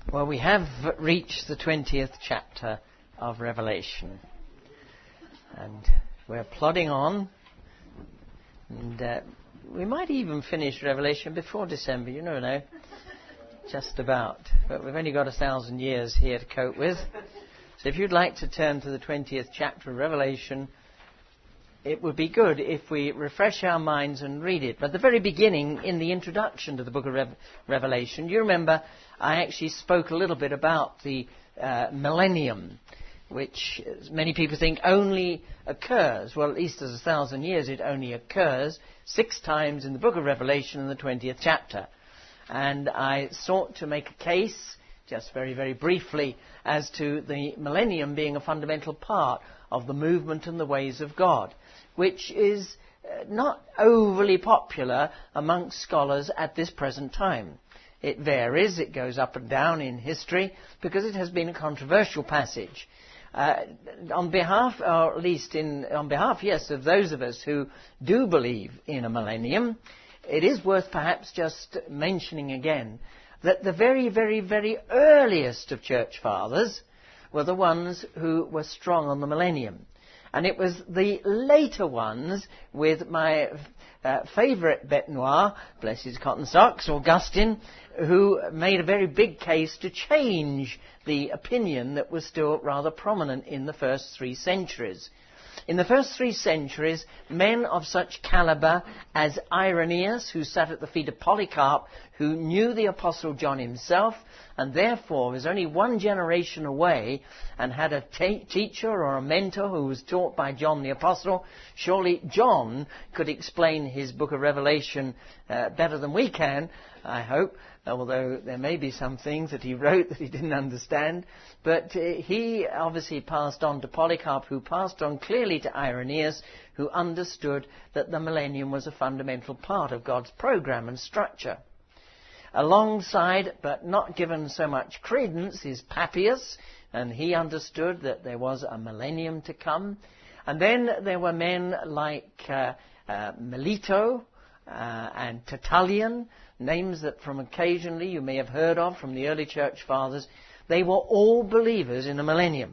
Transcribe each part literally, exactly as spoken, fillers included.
Well, we have reached the twentieth chapter of Revelation, and we're plodding on, and uh, we might even finish Revelation before December, you never know, just about, but we've only got a thousand years here to cope with. So if you'd like to turn to the twentieth chapter of Revelation, it would be good if we refresh our minds and read it. But at the very beginning, in the introduction to the book of Re- Revelation, you remember I actually spoke a little bit about the uh, millennium, which many people think only occurs, well, at least as a thousand years, it only occurs six times in the book of Revelation in the twentieth chapter. And I sought to make a case, just very, very briefly, as to the millennium being a fundamental part of the movement and the ways of God, which is uh, not overly popular amongst scholars at this present time. It varies, it goes up and down in history, because it has been a controversial passage. Uh, on behalf, or at least in, on behalf, yes, of those of us who do believe in a millennium, it is worth perhaps just mentioning again that the very, very, very earliest of church fathers were the ones who were strong on the millennium. And it was the later ones, with my uh, favourite bête noire, bless his cotton socks, Augustine, who made a very big case to change the opinion that was still rather prominent in the first three centuries. In the first three centuries, men of such calibre as Irenaeus, who sat at the feet of Polycarp, who knew the Apostle John himself, and therefore was only one generation away and had a t- teacher or a mentor who was taught by John the Apostle. Surely John could explain his book of Revelation uh, better than we can, I hope, although there may be some things that he wrote that he didn't understand. But uh, he obviously passed on to Polycarp, who passed on clearly to Irenaeus, who understood that the millennium was a fundamental part of God's program and structure. Alongside, but not given so much credence, is Papias, and he understood that there was a millennium to come. And then there were men like uh, uh, Melito uh, and Tertullian, names that from occasionally you may have heard of from the early church fathers. They were all believers in a millennium.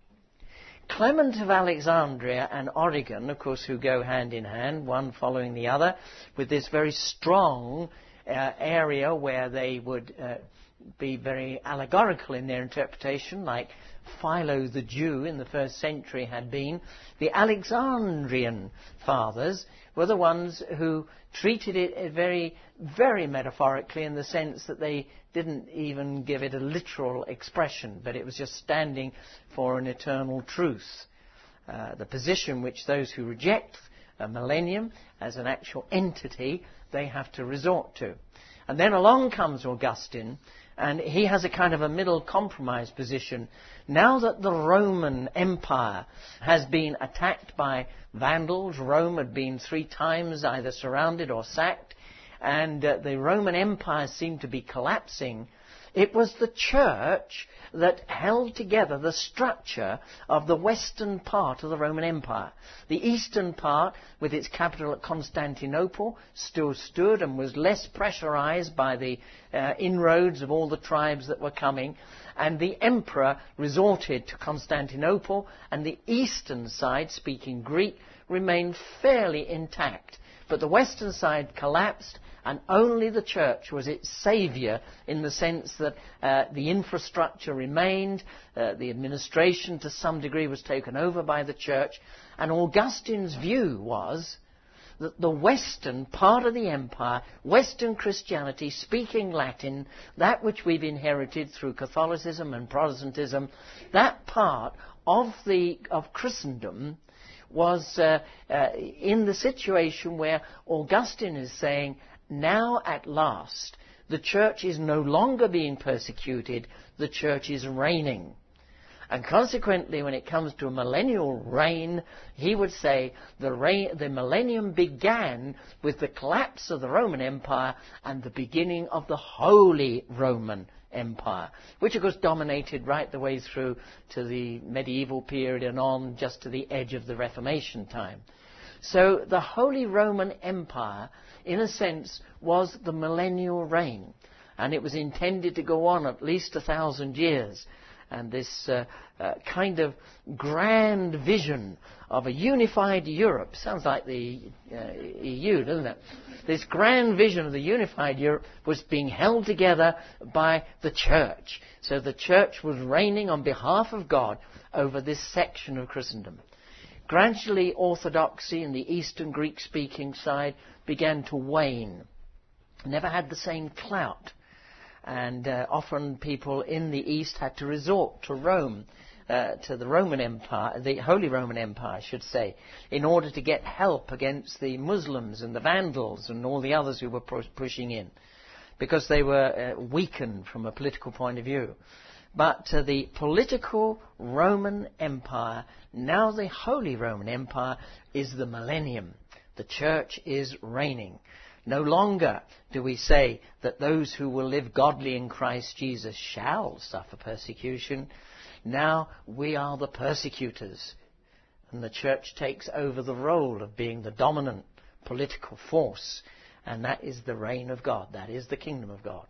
Clement of Alexandria and Origen, of course, who go hand in hand, one following the other, with this very strong uh, area where they would uh, be very allegorical in their interpretation, like Philo the Jew in the first century had been. The Alexandrian fathers were the ones who treated it very, very metaphorically, in the sense that they didn't even give it a literal expression, but it was just standing for an eternal truth. Uh, the position which those who reject a millennium as an actual entity, they have to resort to. And then along comes Augustine, and he has a kind of a middle compromise position. Now that the Roman Empire has been attacked by Vandals, Rome had been three times either surrounded or sacked, and uh, the Roman Empire seemed to be collapsing. It was the church that held together the structure of the western part of the Roman Empire. The eastern part, with its capital at Constantinople, still stood and was less pressurized by the uh, inroads of all the tribes that were coming. And the emperor resorted to Constantinople, and the eastern side, speaking Greek, remained fairly intact. But the western side collapsed, and only the church was its saviour, in the sense that uh, the infrastructure remained, uh, the administration to some degree was taken over by the church. And Augustine's view was that the western part of the empire, Western Christianity, speaking Latin, that which we've inherited through Catholicism and Protestantism, that part of the of Christendom was uh, uh, in the situation where Augustine is saying, now at last, the church is no longer being persecuted, the church is reigning. And consequently, when it comes to a millennial reign, he would say the, reign, the millennium began with the collapse of the Roman Empire and the beginning of the Holy Roman Empire, which of course dominated right the way through to the medieval period and on just to the edge of the Reformation time. So the Holy Roman Empire, in a sense, was the millennial reign. and it was intended to go on at least a thousand years. And this uh, uh, kind of grand vision of a unified Europe, sounds like the uh, E U, doesn't it? This grand vision of the unified Europe was being held together by the church. So the church was reigning on behalf of God over this section of Christendom. Gradually, orthodoxy in the Eastern Greek-speaking side began to wane. Never had the same clout. And uh, often people in the East had to resort to Rome, uh, to the Roman Empire, the Holy Roman Empire, I should say, in order to get help against the Muslims and the Vandals and all the others who were pu- pushing in, because they were uh, weakened from a political point of view. But uh, the political Roman Empire, now the Holy Roman Empire, is the millennium. The church is reigning. No longer do we say that those who will live godly in Christ Jesus shall suffer persecution. Now we are the persecutors. And the church takes over the role of being the dominant political force. And that is the reign of God. That is the kingdom of God.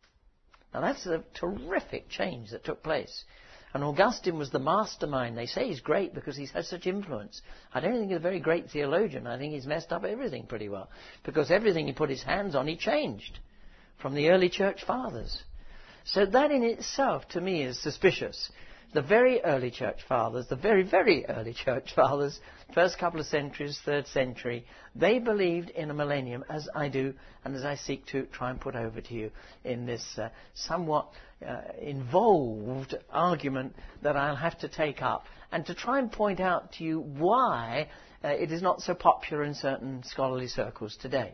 Now that's a terrific change that took place. And Augustine was the mastermind. They say he's great because he's had such influence. I don't think he's a very great theologian. I think he's messed up everything pretty well. Because everything he put his hands on, he changed from the early church fathers. So that in itself, to me, is suspicious. The very early church fathers, the very, very early church fathers, first couple of centuries, third century, they believed in a millennium, as I do, and as I seek to try and put over to you in this uh, somewhat uh, involved argument that I'll have to take up, and to try and point out to you why uh, it is not so popular in certain scholarly circles today.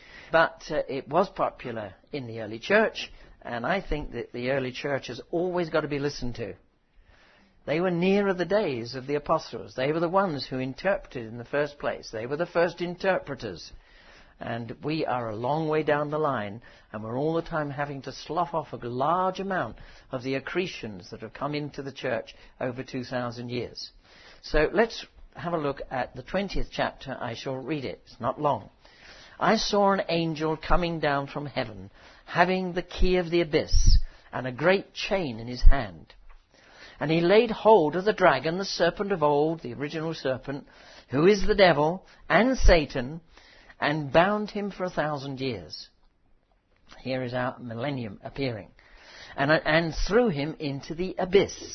But uh, it was popular in the early church, and I think that the early church has always got to be listened to. They were nearer the days of the apostles. They were the ones who interpreted in the first place. They were the first interpreters. And we are a long way down the line, and we're all the time having to slough off a large amount of the accretions that have come into the church over two thousand years. So let's have a look at the twentieth chapter. I shall read it. It's not long. I saw an angel coming down from heaven, having the key of the abyss and a great chain in his hand. And he laid hold of the dragon, the serpent of old, the original serpent, who is the devil and Satan, and bound him for a thousand years. Here is our millennium appearing. And, and threw him into the abyss,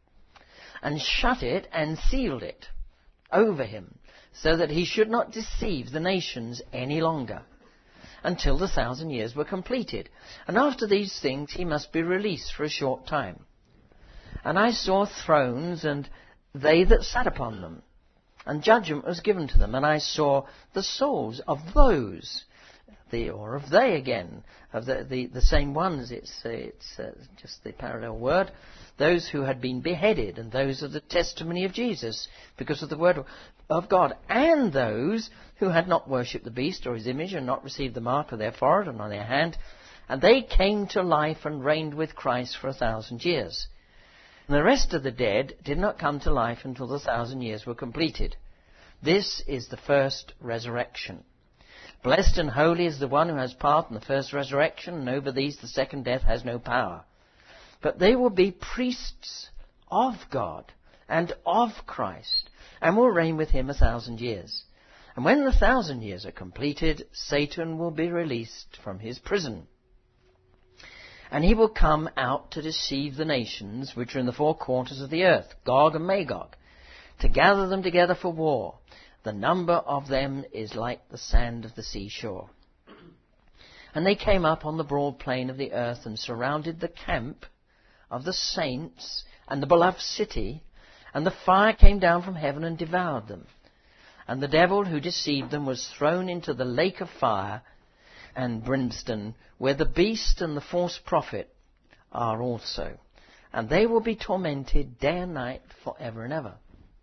and shut it and sealed it over him, so that he should not deceive the nations any longer, until the thousand years were completed. And after these things he must be released for a short time. And I saw thrones, and they that sat upon them, and judgment was given to them. And I saw the souls of those, the or of they again, of the the, the same ones. It's uh, it's uh, just the parallel word. Those who had been beheaded, and those of the testimony of Jesus, because of the word of God, and those who had not worshipped the beast or his image, and not received the mark of their forehead and on their hand, and they came to life and reigned with Christ for a thousand years. And the rest of the dead did not come to life until the thousand years were completed. This is the first resurrection. Blessed and holy is the one who has part in the first resurrection, and over these the second death has no power. But they will be priests of God and of Christ, and will reign with him a thousand years. And when the thousand years are completed, Satan will be released from his prison. And he will come out to deceive the nations which are in the four quarters of the earth, Gog and Magog, to gather them together for war. The number of them is like the sand of the seashore. And they came up on the broad plain of the earth and surrounded the camp of the saints and the beloved city, and the fire came down from heaven and devoured them. And the devil who deceived them was thrown into the lake of fire and brimstone, where the beast and the false prophet are also. And they will be tormented day and night for ever and ever.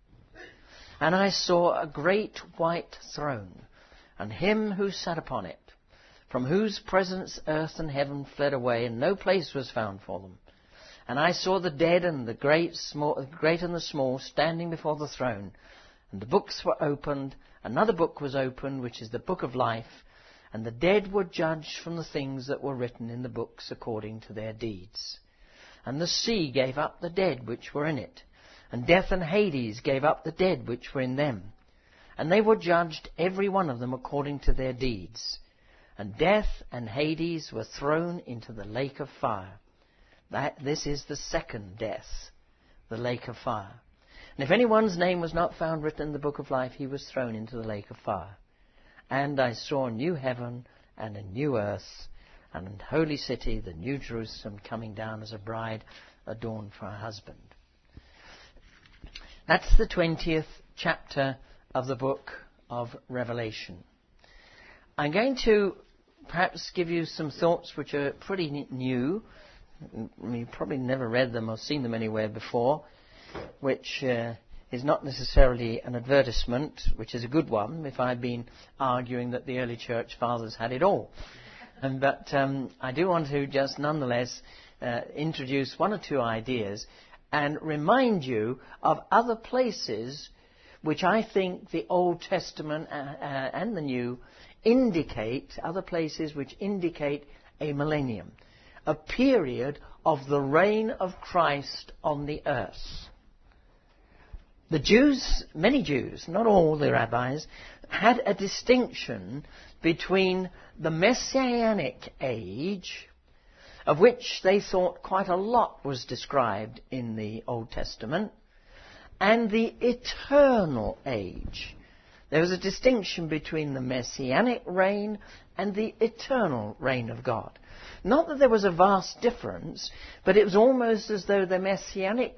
And I saw a great white throne, and him who sat upon it, from whose presence earth and heaven fled away, and no place was found for them. And I saw the dead and the great, small, great and the small standing before the throne. And the books were opened. Another book was opened, which is the book of life. And the dead were judged from the things that were written in the books according to their deeds. And the sea gave up the dead which were in it, and death and Hades gave up the dead which were in them. And they were judged every one of them according to their deeds. And death and Hades were thrown into the lake of fire. That, this is the second death, the lake of fire. And if anyone's name was not found written in the book of life, he was thrown into the lake of fire. And I saw a new heaven and a new earth, and a holy city, the new Jerusalem, coming down as a bride adorned for her husband. That's the twentieth chapter of the book of Revelation. I'm going to perhaps give you some thoughts which are pretty new. You've probably never read them or seen them anywhere before, which uh, is not necessarily an advertisement, which is a good one, if I've been arguing that the early church fathers had it all. And, but um, I do want to just nonetheless uh, introduce one or two ideas and remind you of other places which I think the Old Testament uh, uh, and the New indicate, other places which indicate a millennium, a period of the reign of Christ on the earth. The Jews, many Jews, not all the rabbis, had a distinction between the Messianic age, of which they thought quite a lot was described in the Old Testament, and the eternal age. There was a distinction between the Messianic reign and the eternal reign of God. Not that there was a vast difference, but it was almost as though the Messianic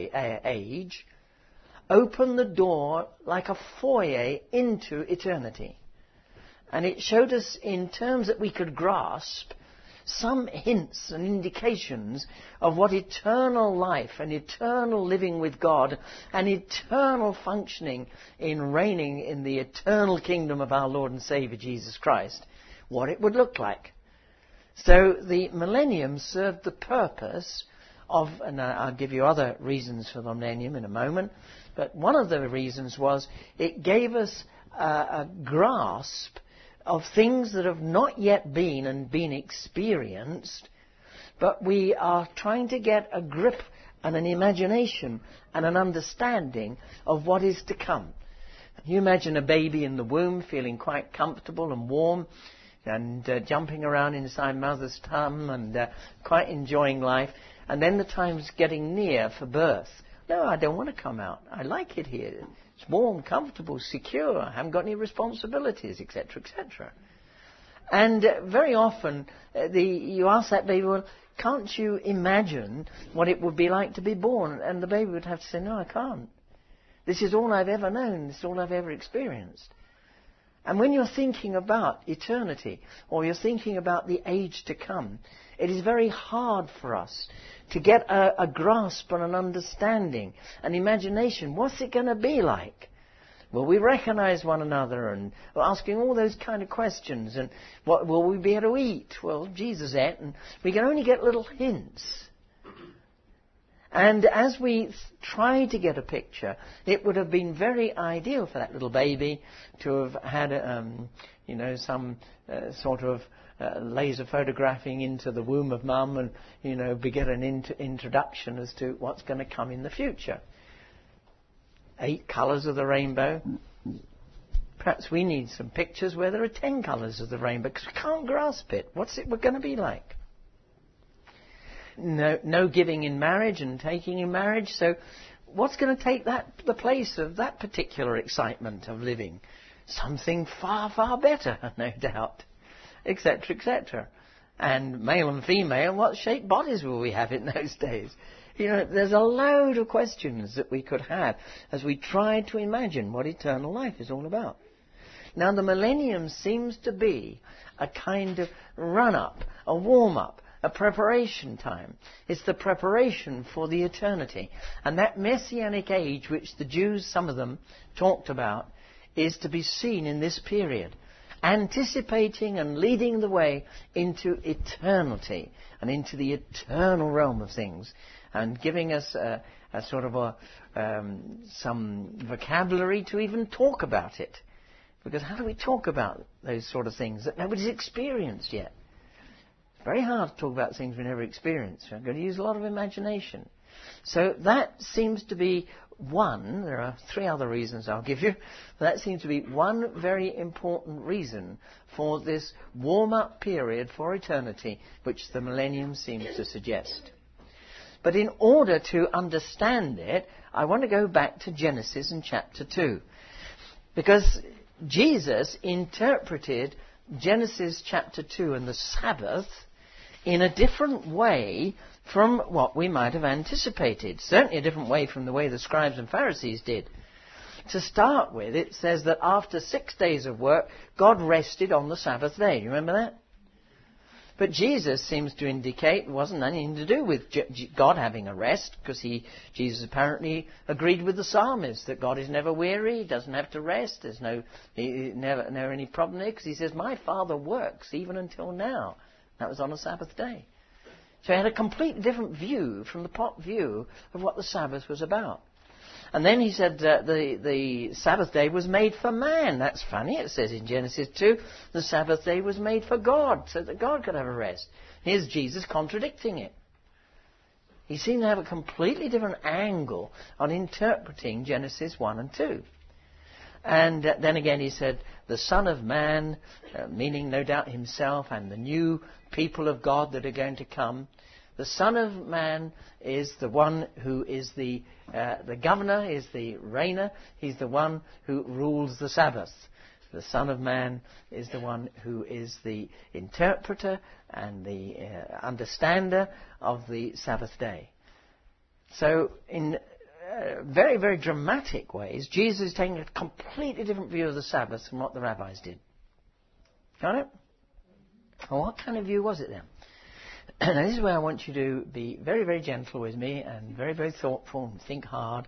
age opened the door like a foyer into eternity. And it showed us in terms that we could grasp some hints and indications of what eternal life and eternal living with God and eternal functioning in reigning in the eternal kingdom of our Lord and Saviour Jesus Christ, what it would look like. So the millennium served the purpose of, and I'll give you other reasons for the millennium in a moment, but one of the reasons was it gave us a, a grasp of things that have not yet been and been experienced, but we are trying to get a grip and an imagination and an understanding of what is to come. You imagine a baby in the womb feeling quite comfortable and warm and uh, jumping around inside mother's tum and uh, quite enjoying life, and then the time's getting near for birth. No, I don't want to come out. I like it here. It's warm, comfortable, secure. I haven't got any responsibilities, et cetera, et cetera. And uh, very often, uh, the, you ask that baby, well, can't you imagine what it would be like to be born? And the baby would have to say, no, I can't. This is all I've ever known. This is all I've ever experienced. And when you're thinking about eternity, or you're thinking about the age to come, it is very hard for us to get a, a grasp and an understanding, an imagination. What's it going to be like? Will we recognize one another? And we're asking all those kind of questions. And what will we be able to eat? Well, Jesus ate, and we can only get little hints. And as we th- try to get a picture, it would have been very ideal for that little baby to have had, um, you know, some uh, sort of uh, laser photographing into the womb of mum and, you know, be get an int- introduction as to what's going to come in the future. Eight colours of the rainbow. Perhaps we need some pictures where there are ten colours of the rainbow, because we can't grasp it. What's it going to be like? No, no giving in marriage and taking in marriage. So what's going to take that the place of that particular excitement of living? Something far, far better, no doubt, et cetera, et cetera. And male and female, what shaped bodies will we have in those days? You know, there's a load of questions that we could have as we try to imagine what eternal life is all about. Now, the millennium seems to be a kind of run-up, a warm-up, a preparation time. It's the preparation for the eternity. And that Messianic age, which the Jews, some of them, talked about, is to be seen in this period, anticipating and leading the way into eternity and into the eternal realm of things, and giving us a, a sort of a, um, some vocabulary to even talk about it. Because how do we talk about those sort of things that nobody's experienced yet? It's very hard to talk about things we never experienced. We're going to use a lot of imagination. So that seems to be one, there are three other reasons I'll give you, but that seems to be one very important reason for this warm-up period for eternity, which the millennium seems to suggest. But in order to understand it, I want to go back to Genesis in chapter two. Because Jesus interpreted Genesis chapter two and the Sabbath in a different way from what we might have anticipated. Certainly a different way from the way the scribes and Pharisees did. To start with, it says that after six days of work, God rested on the Sabbath day. You remember that? But Jesus seems to indicate it wasn't anything to do with God having a rest, because he, Jesus apparently agreed with the psalmist that God is never weary, he doesn't have to rest, there's no he, never, never any problem there, because he says, my Father works even until now. That was on a Sabbath day. So he had a completely different view from the pop view of what the Sabbath was about. And then he said uh, the, the Sabbath day was made for man. That's funny. It says in Genesis two, the Sabbath day was made for God, so that God could have a rest. Here's Jesus contradicting it. He seemed to have a completely different angle on interpreting Genesis one and two. And uh, then again he said, the Son of Man, uh, meaning no doubt himself and the new people of God that are going to come. The Son of Man is the one who is the uh, the governor, is the reigner. He's the one who rules the Sabbath. The Son of Man is the one who is the interpreter and the uh, understander of the Sabbath day. So in uh, very, very dramatic ways, Jesus is taking a completely different view of the Sabbath from what the rabbis did. Got it? Well, what kind of view was it then? Now, this is where I want you to be very, very gentle with me and very, very thoughtful and think hard.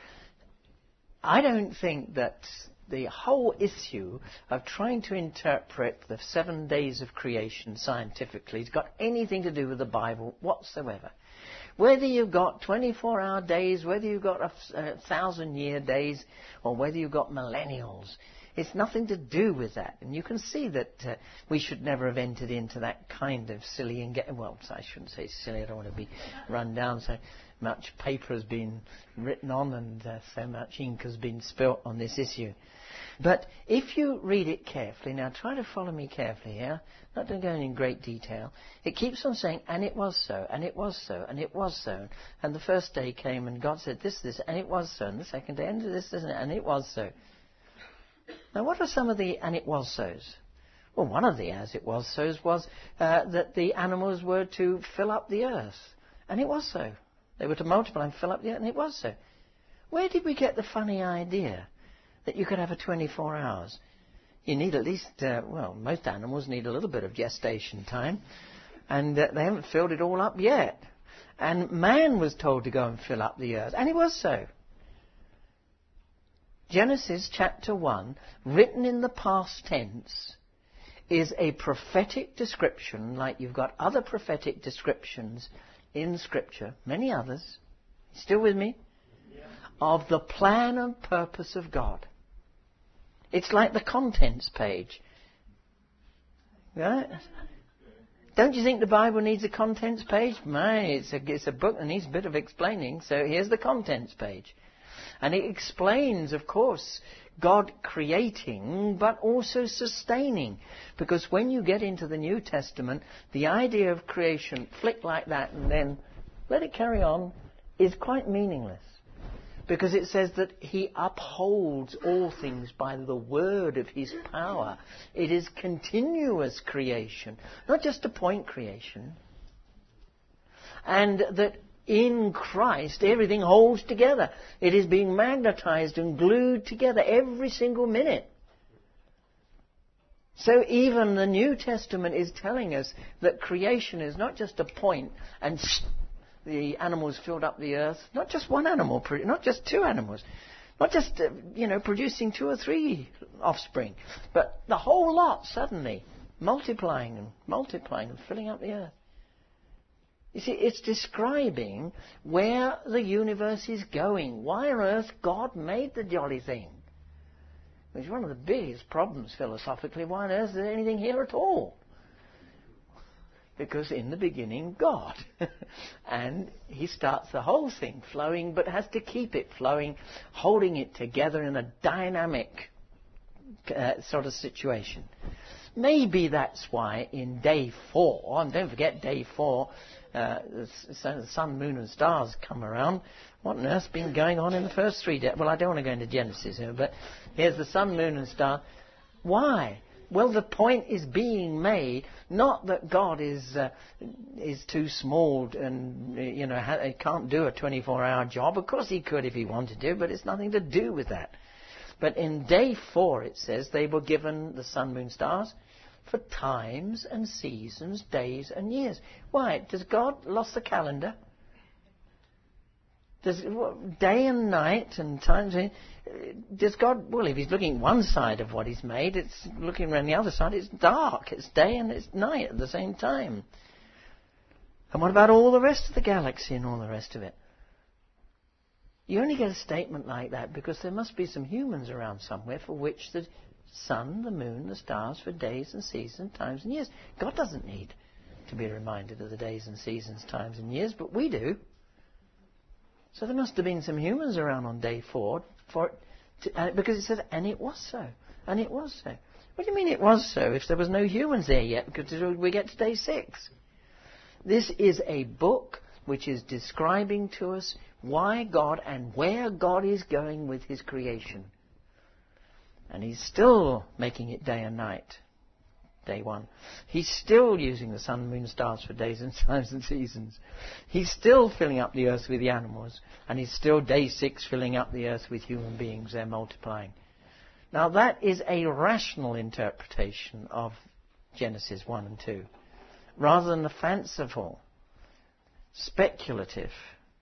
I don't think that the whole issue of trying to interpret the seven days of creation scientifically has got anything to do with the Bible whatsoever. Whether you've got twenty-four hour days, whether you've got a, a thousand-year days, or whether you've got millennials, it's nothing to do with that. And you can see that uh, we should never have entered into that kind of silly and get well, I shouldn't say silly, I don't want to be run down. So much paper has been written on and uh, so much ink has been spilt on this issue. But if you read it carefully, now try to follow me carefully here, not going to go in great detail. It keeps on saying, and it was so, and it was so, and it was so. And the first day came and God said this, this, and it was so. And the second day, and this, this, and it was so. Now, what are some of the and it was so's? Well, one of the as it was so's was uh, that the animals were to fill up the earth. And it was so. They were to multiply and fill up the earth, and it was so. Where did we get the funny idea that you could have a twenty-four hours? You need at least, uh, well, most animals need a little bit of gestation time. And uh, they haven't filled it all up yet. And man was told to go and fill up the earth. And it was so. Genesis chapter one, written in the past tense, is a prophetic description, like you've got other prophetic descriptions in Scripture, many others, still with me, yeah, of the plan and purpose of God. It's like the contents page. Right? Don't you think the Bible needs a contents page? My, it's a, it's a book that needs a bit of explaining, so here's the contents page. And it explains, of course, God creating, but also sustaining. Because when you get into the New Testament, the idea of creation, flick like that and then let it carry on, is quite meaningless. Because it says that He upholds all things by the word of His power. It is continuous creation, not just a point creation. And that in Christ, everything holds together. It is being magnetized and glued together every single minute. So even the New Testament is telling us that creation is not just a point and the animals filled up the earth. Not just one animal, not just two animals. Not just, uh, you know, producing two or three offspring. But the whole lot suddenly multiplying and multiplying and filling up the earth. You see, it's describing where the universe is going. Why on earth God made the jolly thing? which is one of the biggest problems philosophically. Why on earth is there anything here at all? Because in the beginning, God. And he starts the whole thing flowing, but has to keep it flowing, holding it together in a dynamic uh, sort of situation. Maybe that's why in day four, and don't forget day four, uh, the sun, moon and stars come around. What on earth's been going on in the first three days? Well, I don't want to go into Genesis here, but here's the sun, moon and star. Why? Well, the point is being made, not that God is uh, is too small and, you know, ha- can't do a twenty-four hour job. Of course he could if he wanted to, but it's nothing to do with that. But in day four, it says, they were given the sun, moon, stars for times and seasons, days and years. Why? Does God lost the calendar? Does day and night and times? Does God? Well, if He's looking one side of what He's made, it's looking around the other side. It's dark. It's day and it's night at the same time. And what about all the rest of the galaxy and all the rest of it? You only get a statement like that because there must be some humans around somewhere for which the sun, the moon, the stars for days and seasons, times and years. God doesn't need to be reminded of the days and seasons, times and years, but we do. So there must have been some humans around on day four, for to, uh, because it said, and it was so, and it was so. What do you mean it was so if there was no humans there yet? Because we get to day six. This is a book which is describing to us why God and where God is going with His creation. And He's still making it day and night. Day one. He's still using the sun, moon, stars for days and times and seasons. He's still filling up the earth with the animals. And He's still, day six, filling up the earth with human beings. They're multiplying. Now that is a rational interpretation of Genesis one and two. Rather than a fanciful, speculative,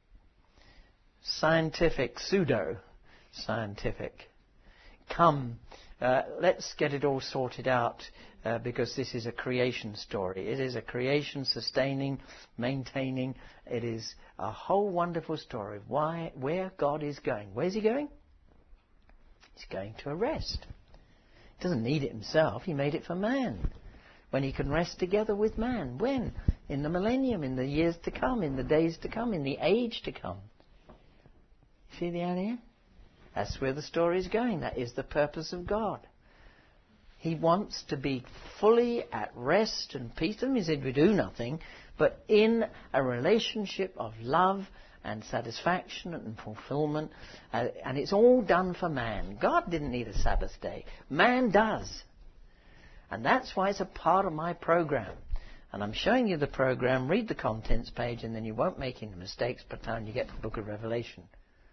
scientific, pseudo-scientific. Come, uh, let's get it all sorted out. Uh, because this is a creation story. It is a creation sustaining, maintaining. It is a whole wonderful story of why, where God is going. Where's He going? He's going to a rest. He doesn't need it Himself. He made it for man. When He can rest together with man. When? In the millennium, in the years to come, in the days to come, in the age to come. See the idea? That's where the story is going. That is the purpose of God. He wants to be fully at rest and peace. That means He would do nothing, but in a relationship of love and satisfaction and fulfillment. Uh, and it's all done for man. God didn't need a Sabbath day. Man does. And that's why it's a part of my program. And I'm showing you the program. Read the contents page and then you won't make any mistakes by the time you get to the book of Revelation.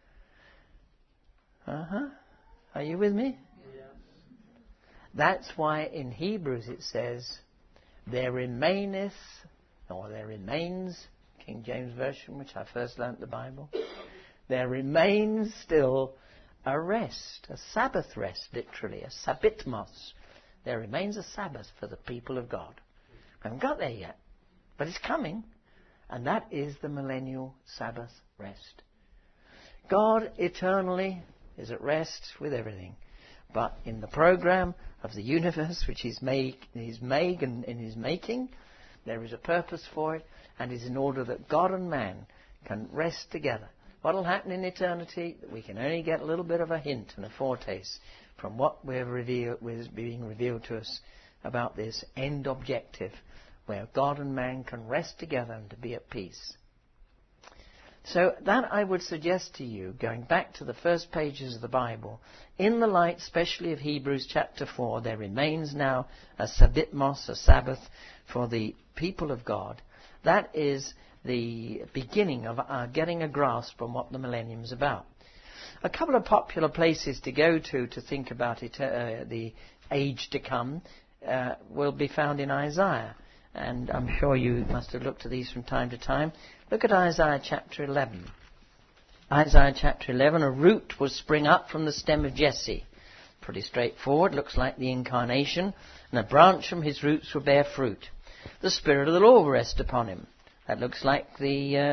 Uh-huh. Are you with me? That's why in Hebrews it says, there remaineth, or there remains, King James Version, which I first learnt the Bible, there remains still a rest, a Sabbath rest, literally, a sabbatmos. There remains a Sabbath for the people of God. We haven't got there yet, but it's coming, and that is the millennial Sabbath rest. God eternally is at rest with everything. But in the program of the universe, which He's made, he's made and in His making, there is a purpose for it, and is in order that God and man can rest together. What will happen in eternity? We can only get a little bit of a hint and a foretaste from what we're revealed, is being revealed to us about this end objective, where God and man can rest together and to be at peace. So that I would suggest to you, going back to the first pages of the Bible, in the light especially of Hebrews chapter four, there remains now a sabbatmos, a Sabbath, for the people of God. That is the beginning of our getting a grasp on what the millennium is about. A couple of popular places to go to to think about it, uh, the age to come, uh, will be found in Isaiah. And I'm sure you must have looked at these from time to time. Look at Isaiah chapter eleven. Isaiah chapter eleven, a root will spring up from the stem of Jesse. Pretty straightforward, looks like the incarnation. And a branch from his roots will bear fruit. The Spirit of the Lord will rest upon him. That looks like the uh,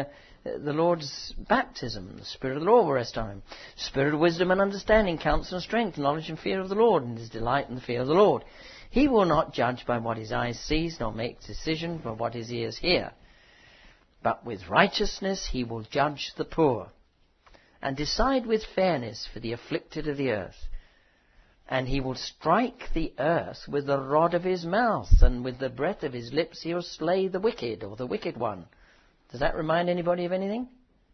the Lord's baptism. The Spirit of the Lord will rest on him. Spirit of wisdom and understanding, counsel and strength, knowledge and fear of the Lord, and his delight in the fear of the Lord. He will not judge by what his eyes sees, nor make decision by what his ears hear. But with righteousness he will judge the poor, and decide with fairness for the afflicted of the earth. And he will strike the earth with the rod of his mouth, and with the breath of his lips he will slay the wicked, or the wicked one. Does that remind anybody of anything?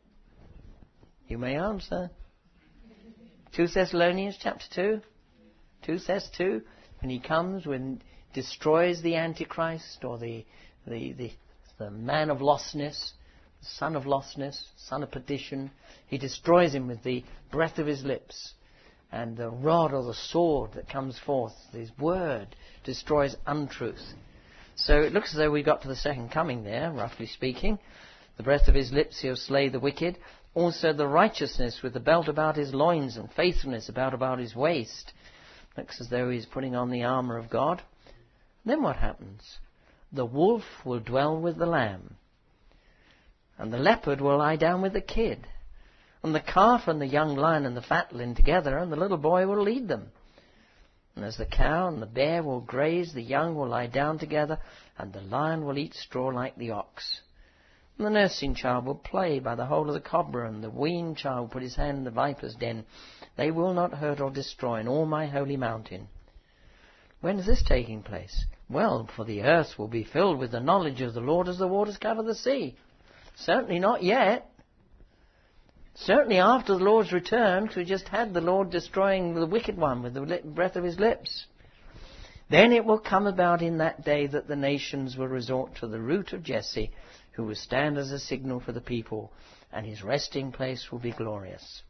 You may answer. Second Thessalonians chapter two. Second Thess two. When he comes, when destroys the Antichrist, or the, the, the, the man of lostness, the son of lostness, son of perdition, he destroys him with the breath of his lips. And the rod or the sword that comes forth, his word, destroys untruth. So it looks as though we got to the second coming there, roughly speaking. The breath of his lips he'll slay the wicked. Also the righteousness with the belt about his loins, and faithfulness about about his waist. Looks as though he's putting on the armour of God. Then what happens? The wolf will dwell with the lamb, and the leopard will lie down with the kid, and the calf and the young lion and the fatling together, and the little boy will lead them. And as the cow and the bear will graze, the young will lie down together, and the lion will eat straw like the ox. And the nursing child will play by the hole of the cobra, and the weaned child will put his hand in the viper's den. They will not hurt or destroy in all my holy mountain. When is this taking place? Well, for the earth will be filled with the knowledge of the Lord as the waters cover the sea. Certainly not yet. Certainly after the Lord's return, because we just had the Lord destroying the wicked one with the breath of his lips. Then it will come about in that day that the nations will resort to the root of Jesse, who will stand as a signal for the people, and his resting place will be glorious.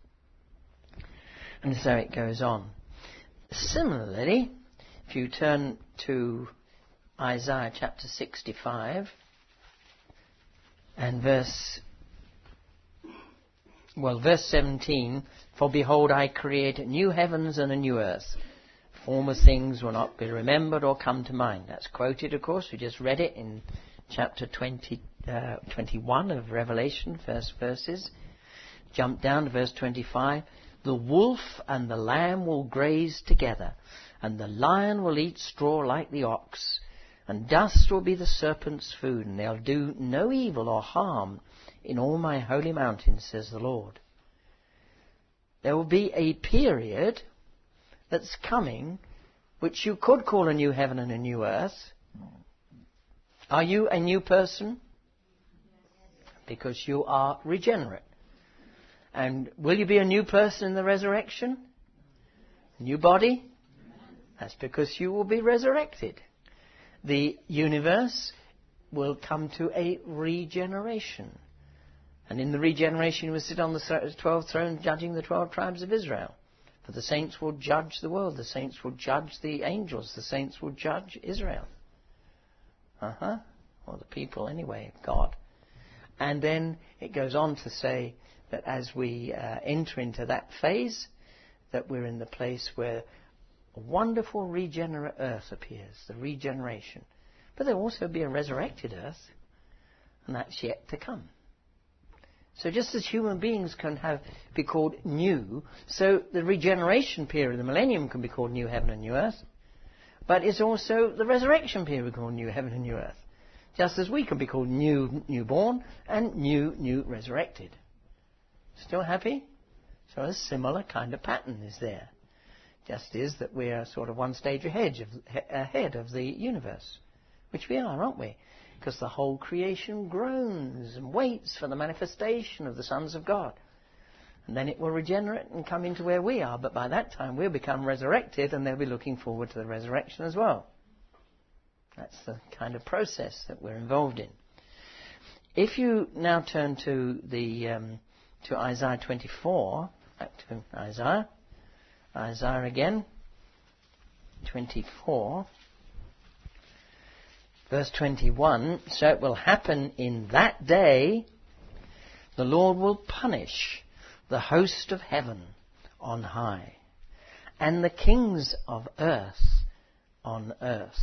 And so it goes on. Similarly, if you turn to Isaiah chapter sixty-five and verse, well, verse seventeen, for behold, I create new heavens and a new earth. Former things will not be remembered or come to mind. That's quoted, of course. We just read it in chapter twenty, uh, twenty-one of Revelation, first verses. Jump down to verse twenty-five. The wolf and the lamb will graze together, and the lion will eat straw like the ox, and dust will be the serpent's food, and they'll do no evil or harm in all my holy mountain, says the Lord. There will be a period that's coming which you could call a new heaven and a new earth. Are you a new person? Because you are regenerate. And will you be a new person in the resurrection? New body? That's because you will be resurrected. The universe will come to a regeneration. And in the regeneration you will sit on the twelve thrones judging the twelve tribes of Israel. For the saints will judge the world. The saints will judge the angels. The saints will judge Israel. Uh-huh. Or the people anyway, God. And then it goes on to say that as we uh, enter into that phase, that we're in the place where a wonderful regenerate earth appears, the regeneration. But there will also be a resurrected earth, and that's yet to come. So just as human beings can have be called new, so the regeneration period, the millennium, can be called new heaven and new earth. But it's also the resurrection period called new heaven and new earth. Just as we can be called new newborn and new new resurrected. Still happy? So a similar kind of pattern is there. Just is that we are sort of one stage ahead of, ahead of the universe. Which we are, aren't we? Because the whole creation groans and waits for the manifestation of the sons of God. And then it will regenerate and come into where we are. But by that time we'll become resurrected, and they'll be looking forward to the resurrection as well. That's the kind of process that we're involved in. If you now turn to the um, to Isaiah twenty-four, back to Isaiah, Isaiah again, twenty-four, verse twenty-one, so it will happen in that day, the Lord will punish the host of heaven on high, and the kings of earth on earth.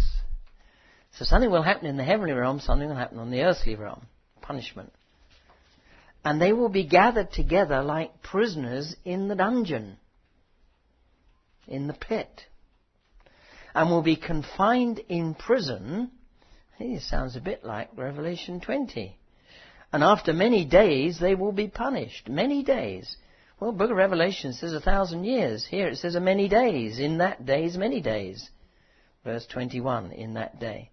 So something will happen in the heavenly realm, something will happen on the earthly realm. Punishment. And they will be gathered together like prisoners in the dungeon, in the pit, and will be confined in prison. It sounds a bit like Revelation twenty. And after many days they will be punished. Many days. Well, the book of Revelation says a thousand years. Here it says a many days. In that days, many days. Verse twenty-one, in that day.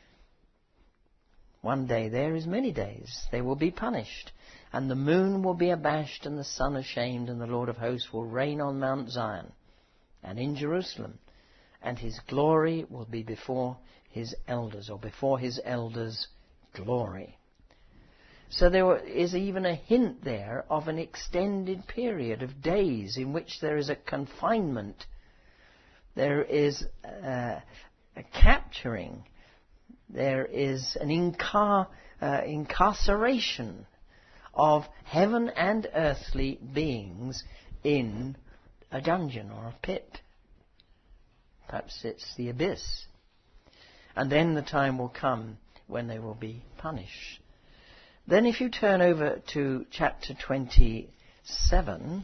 One day there is many days. They will be punished. And the moon will be abashed and the sun ashamed, and the Lord of hosts will reign on Mount Zion and in Jerusalem. And his glory will be before his elders, or before his elders' glory. So there is even a hint there of an extended period of days in which there is a confinement. There is a, a capturing. There is an incar, uh, incarceration of heaven and earthly beings in a dungeon or a pit. Perhaps it's the abyss. And then the time will come when they will be punished. Then if you turn over to chapter twenty-seven,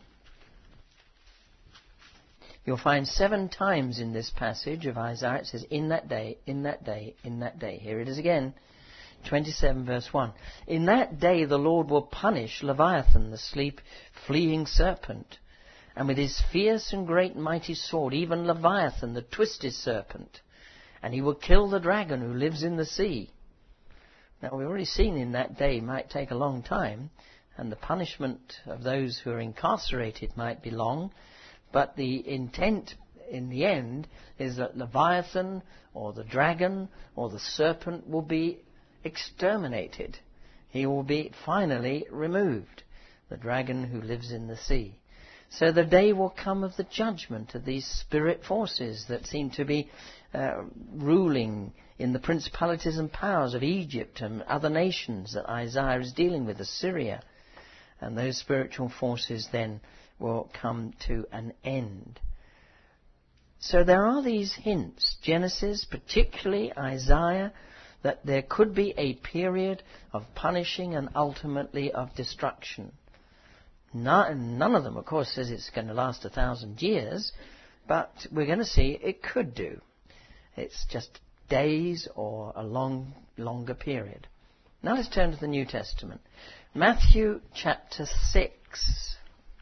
you'll find seven times in this passage of Isaiah, it says, in that day, in that day, in that day. Here it is again, twenty-seven verse one. In that day the Lord will punish Leviathan, the sleep fleeing serpent, and with his fierce and great and mighty sword, even Leviathan, the twisted serpent, and he will kill the dragon who lives in the sea. Now, we've already seen in that day might take a long time, and the punishment of those who are incarcerated might be long, but the intent in the end is that Leviathan or the dragon or the serpent will be exterminated. He will be finally removed, the dragon who lives in the sea. So the day will come of the judgment of these spirit forces that seem to be uh, ruling in the principalities and powers of Egypt and other nations that Isaiah is dealing with, Assyria. And those spiritual forces then will come to an end. So there are these hints, Genesis, particularly Isaiah, that there could be a period of punishing and ultimately of destruction. None, none of them, of course, says it's going to last a thousand years, but we're going to see it could do. It's just days or a long, longer period. Now let's turn to the New Testament. Matthew chapter six.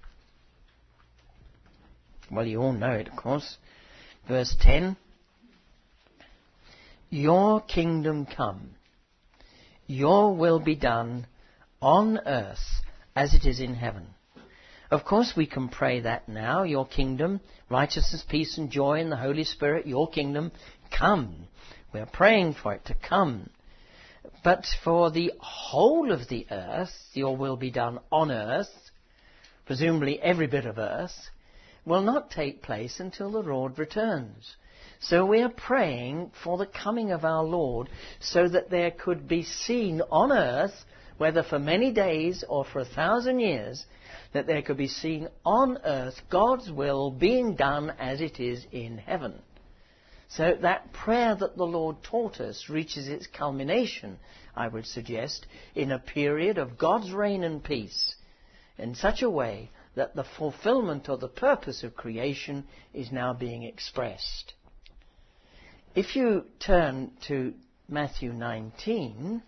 Well, you all know it, of course. Verse ten. Your kingdom come. Your will be done on earth as it is in heaven. Of course, we can pray that now. Your kingdom, righteousness, peace and joy in the Holy Spirit, your kingdom, come. We are praying for it to come. But for the whole of the earth, your will be done on earth, presumably every bit of earth, will not take place until the Lord returns. So we are praying for the coming of our Lord so that there could be seen on earth, whether for many days or for a thousand years, that there could be seen on earth God's will being done as it is in heaven. So that prayer that the Lord taught us reaches its culmination, I would suggest, in a period of God's reign and peace, in such a way that the fulfillment or the purpose of creation is now being expressed. If you turn to Matthew nineteen,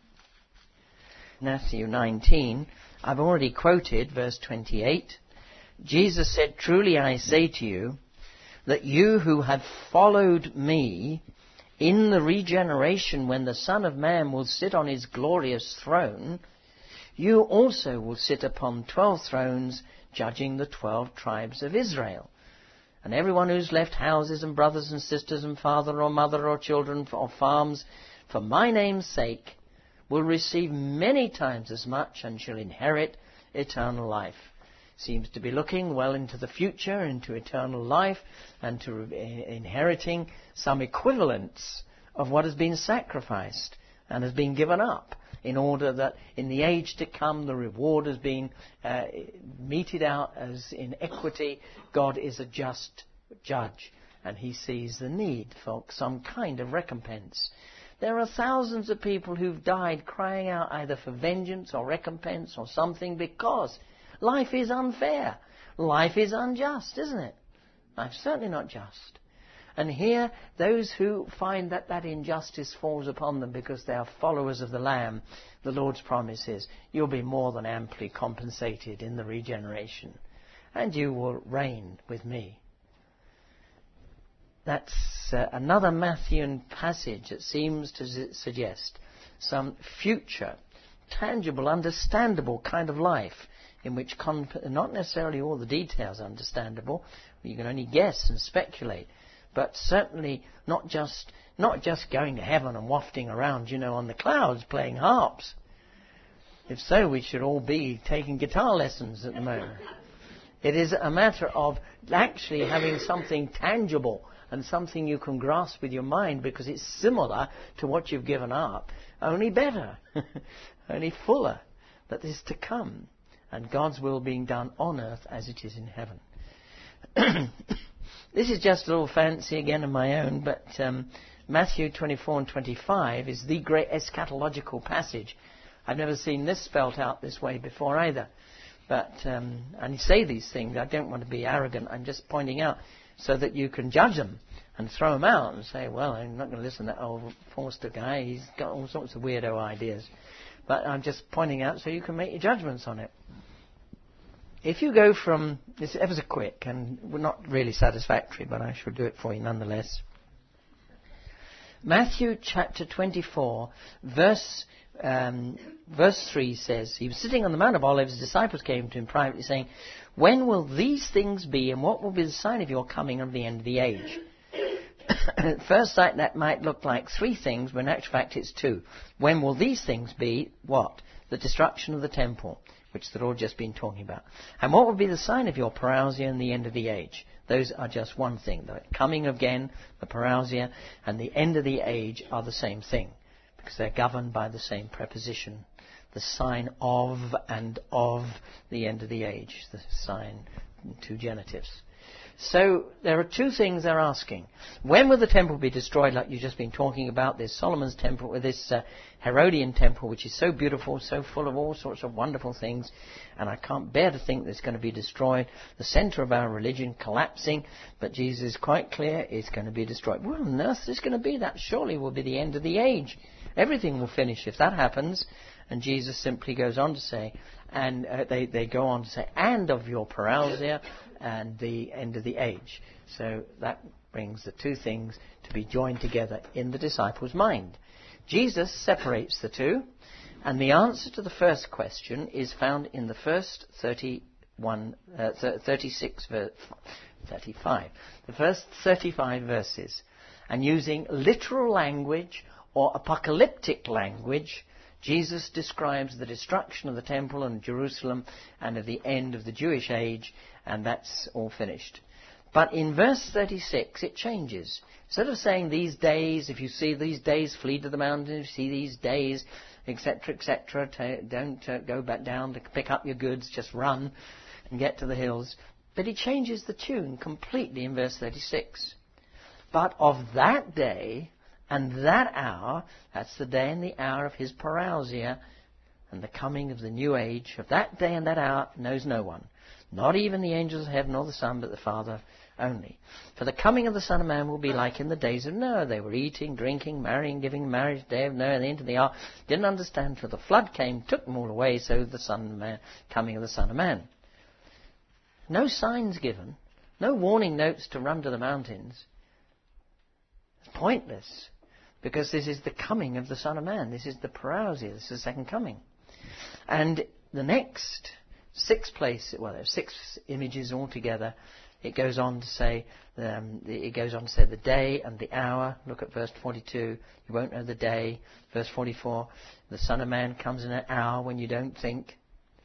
Matthew nineteen, I've already quoted verse twenty-eight. Jesus said, truly I say to you, that you who have followed me in the regeneration when the Son of Man will sit on his glorious throne, you also will sit upon twelve thrones, judging the twelve tribes of Israel. And everyone who's left houses and brothers and sisters and father or mother or children or farms for my name's sake will receive many times as much and shall inherit eternal life. Seems to be looking well into the future, into eternal life, and to inheriting some equivalence of what has been sacrificed and has been given up, in order that in the age to come the reward has been uh, meted out as in equity. God is a just judge, and he sees the need for some kind of recompense. There are thousands of people who've died crying out either for vengeance or recompense or something, because life is unfair. Life is unjust, isn't it? Life's certainly not just. And here, those who find that that injustice falls upon them because they are followers of the Lamb, the Lord's promise is, you'll be more than amply compensated in the regeneration, and you will reign with me. That's uh, another Matthewan passage that seems to su- suggest some future, tangible, understandable kind of life, in which comp- not necessarily all the details are understandable. You can only guess and speculate. But certainly not just not just going to heaven and wafting around, you know, on the clouds playing harps. If so, we should all be taking guitar lessons at the moment. It is a matter of actually having something tangible and something you can grasp with your mind, because it's similar to what you've given up, only better, only fuller, that is to come, and God's will being done on earth as it is in heaven. This is just a little fancy again of my own, but um, Matthew twenty-four and twenty-five is the great eschatological passage. I've never seen this spelt out this way before either. But um, and say these things, I don't want to be arrogant. I'm just pointing out so that you can judge them and throw them out and say, well, I'm not going to listen to that old Forster guy. He's got all sorts of weirdo ideas. But I'm just pointing out so you can make your judgments on it. If you go from, this ever so quick and we're not really satisfactory, but I shall do it for you nonetheless. Matthew chapter twenty-four, verse um, verse three says, he was sitting on the Mount of Olives, his disciples came to him privately saying, when will these things be, and what will be the sign of your coming and of the end of the age? At first sight that might look like three things, but in actual fact it's two. When will these things be? What? The destruction of the temple, which the Lord just been talking about. And what will be the sign of your parousia and the end of the age? Those are just one thing. The coming again, the parousia, and the end of the age are the same thing, because they're governed by the same preposition. The sign of and of the end of the age. The sign, two genitives. So there are two things they're asking. When will the temple be destroyed, like you've just been talking about? There's Solomon's temple, with this uh, Herodian temple, which is so beautiful, so full of all sorts of wonderful things, and I can't bear to think that it's going to be destroyed. The centre of our religion collapsing, but Jesus is quite clear it's going to be destroyed. What on earth is going to be? That surely will be the end of the age. Everything will finish if that happens. And Jesus simply goes on to say, and uh, they, they go on to say, and of your parousia and the end of the age. So that brings the two things to be joined together in the disciples' mind. Jesus separates the two, and the answer to the first question is found in the first thirty-one, uh, thirty-six, thirty-five. The first thirty-five verses. And using literal language or apocalyptic language, Jesus describes the destruction of the temple and Jerusalem and of the end of the Jewish age, and that's all finished. But in verse thirty-six it changes. Instead of saying these days, if you see these days, flee to the mountains, if you see these days, et cetera, et cetera, t- don't uh, go back down to pick up your goods, just run and get to the hills. But he changes the tune completely in verse thirty-six. But of that day and that hour, that's the day and the hour of his parousia and the coming of the new age, of that day and that hour knows no one, not even the angels of heaven or the Son, but the Father only. For the coming of the Son of Man will be like in the days of Noah. They were eating, drinking, marrying, giving marriage, day of Noah, and the end of the hour. Didn't understand till the flood came, took them all away, so the Son of Man, coming of the Son of Man. No signs given, no warning notes to run to the mountains. It's pointless. Because this is the coming of the Son of Man. This is the parousia. This is the second coming. And the next six places, well, there's six images altogether. It goes on to say, um, it goes on to say the day and the hour. Look at verse forty-two. You won't know the day. Verse forty-four. The Son of Man comes in an hour when you don't think.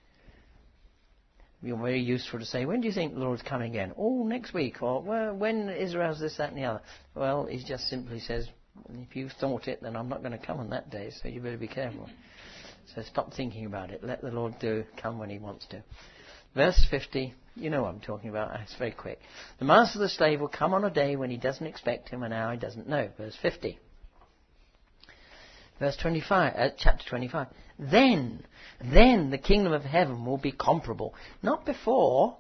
You're very useful to say, when do you think the Lord's coming again? Oh, next week. Or well, when Israel's this, that, and the other. Well, he just simply says, if you thought it, then I'm not going to come on that day, so you better be careful. So stop thinking about it. Let the Lord do come when he wants to. Verse fifty, you know what I'm talking about. It's very quick. The master of the slave will come on a day when he doesn't expect him, an hour he doesn't know. Verse fifty. Verse twenty-five, uh, chapter twenty-five. Then, then the kingdom of heaven will be comparable. Not before,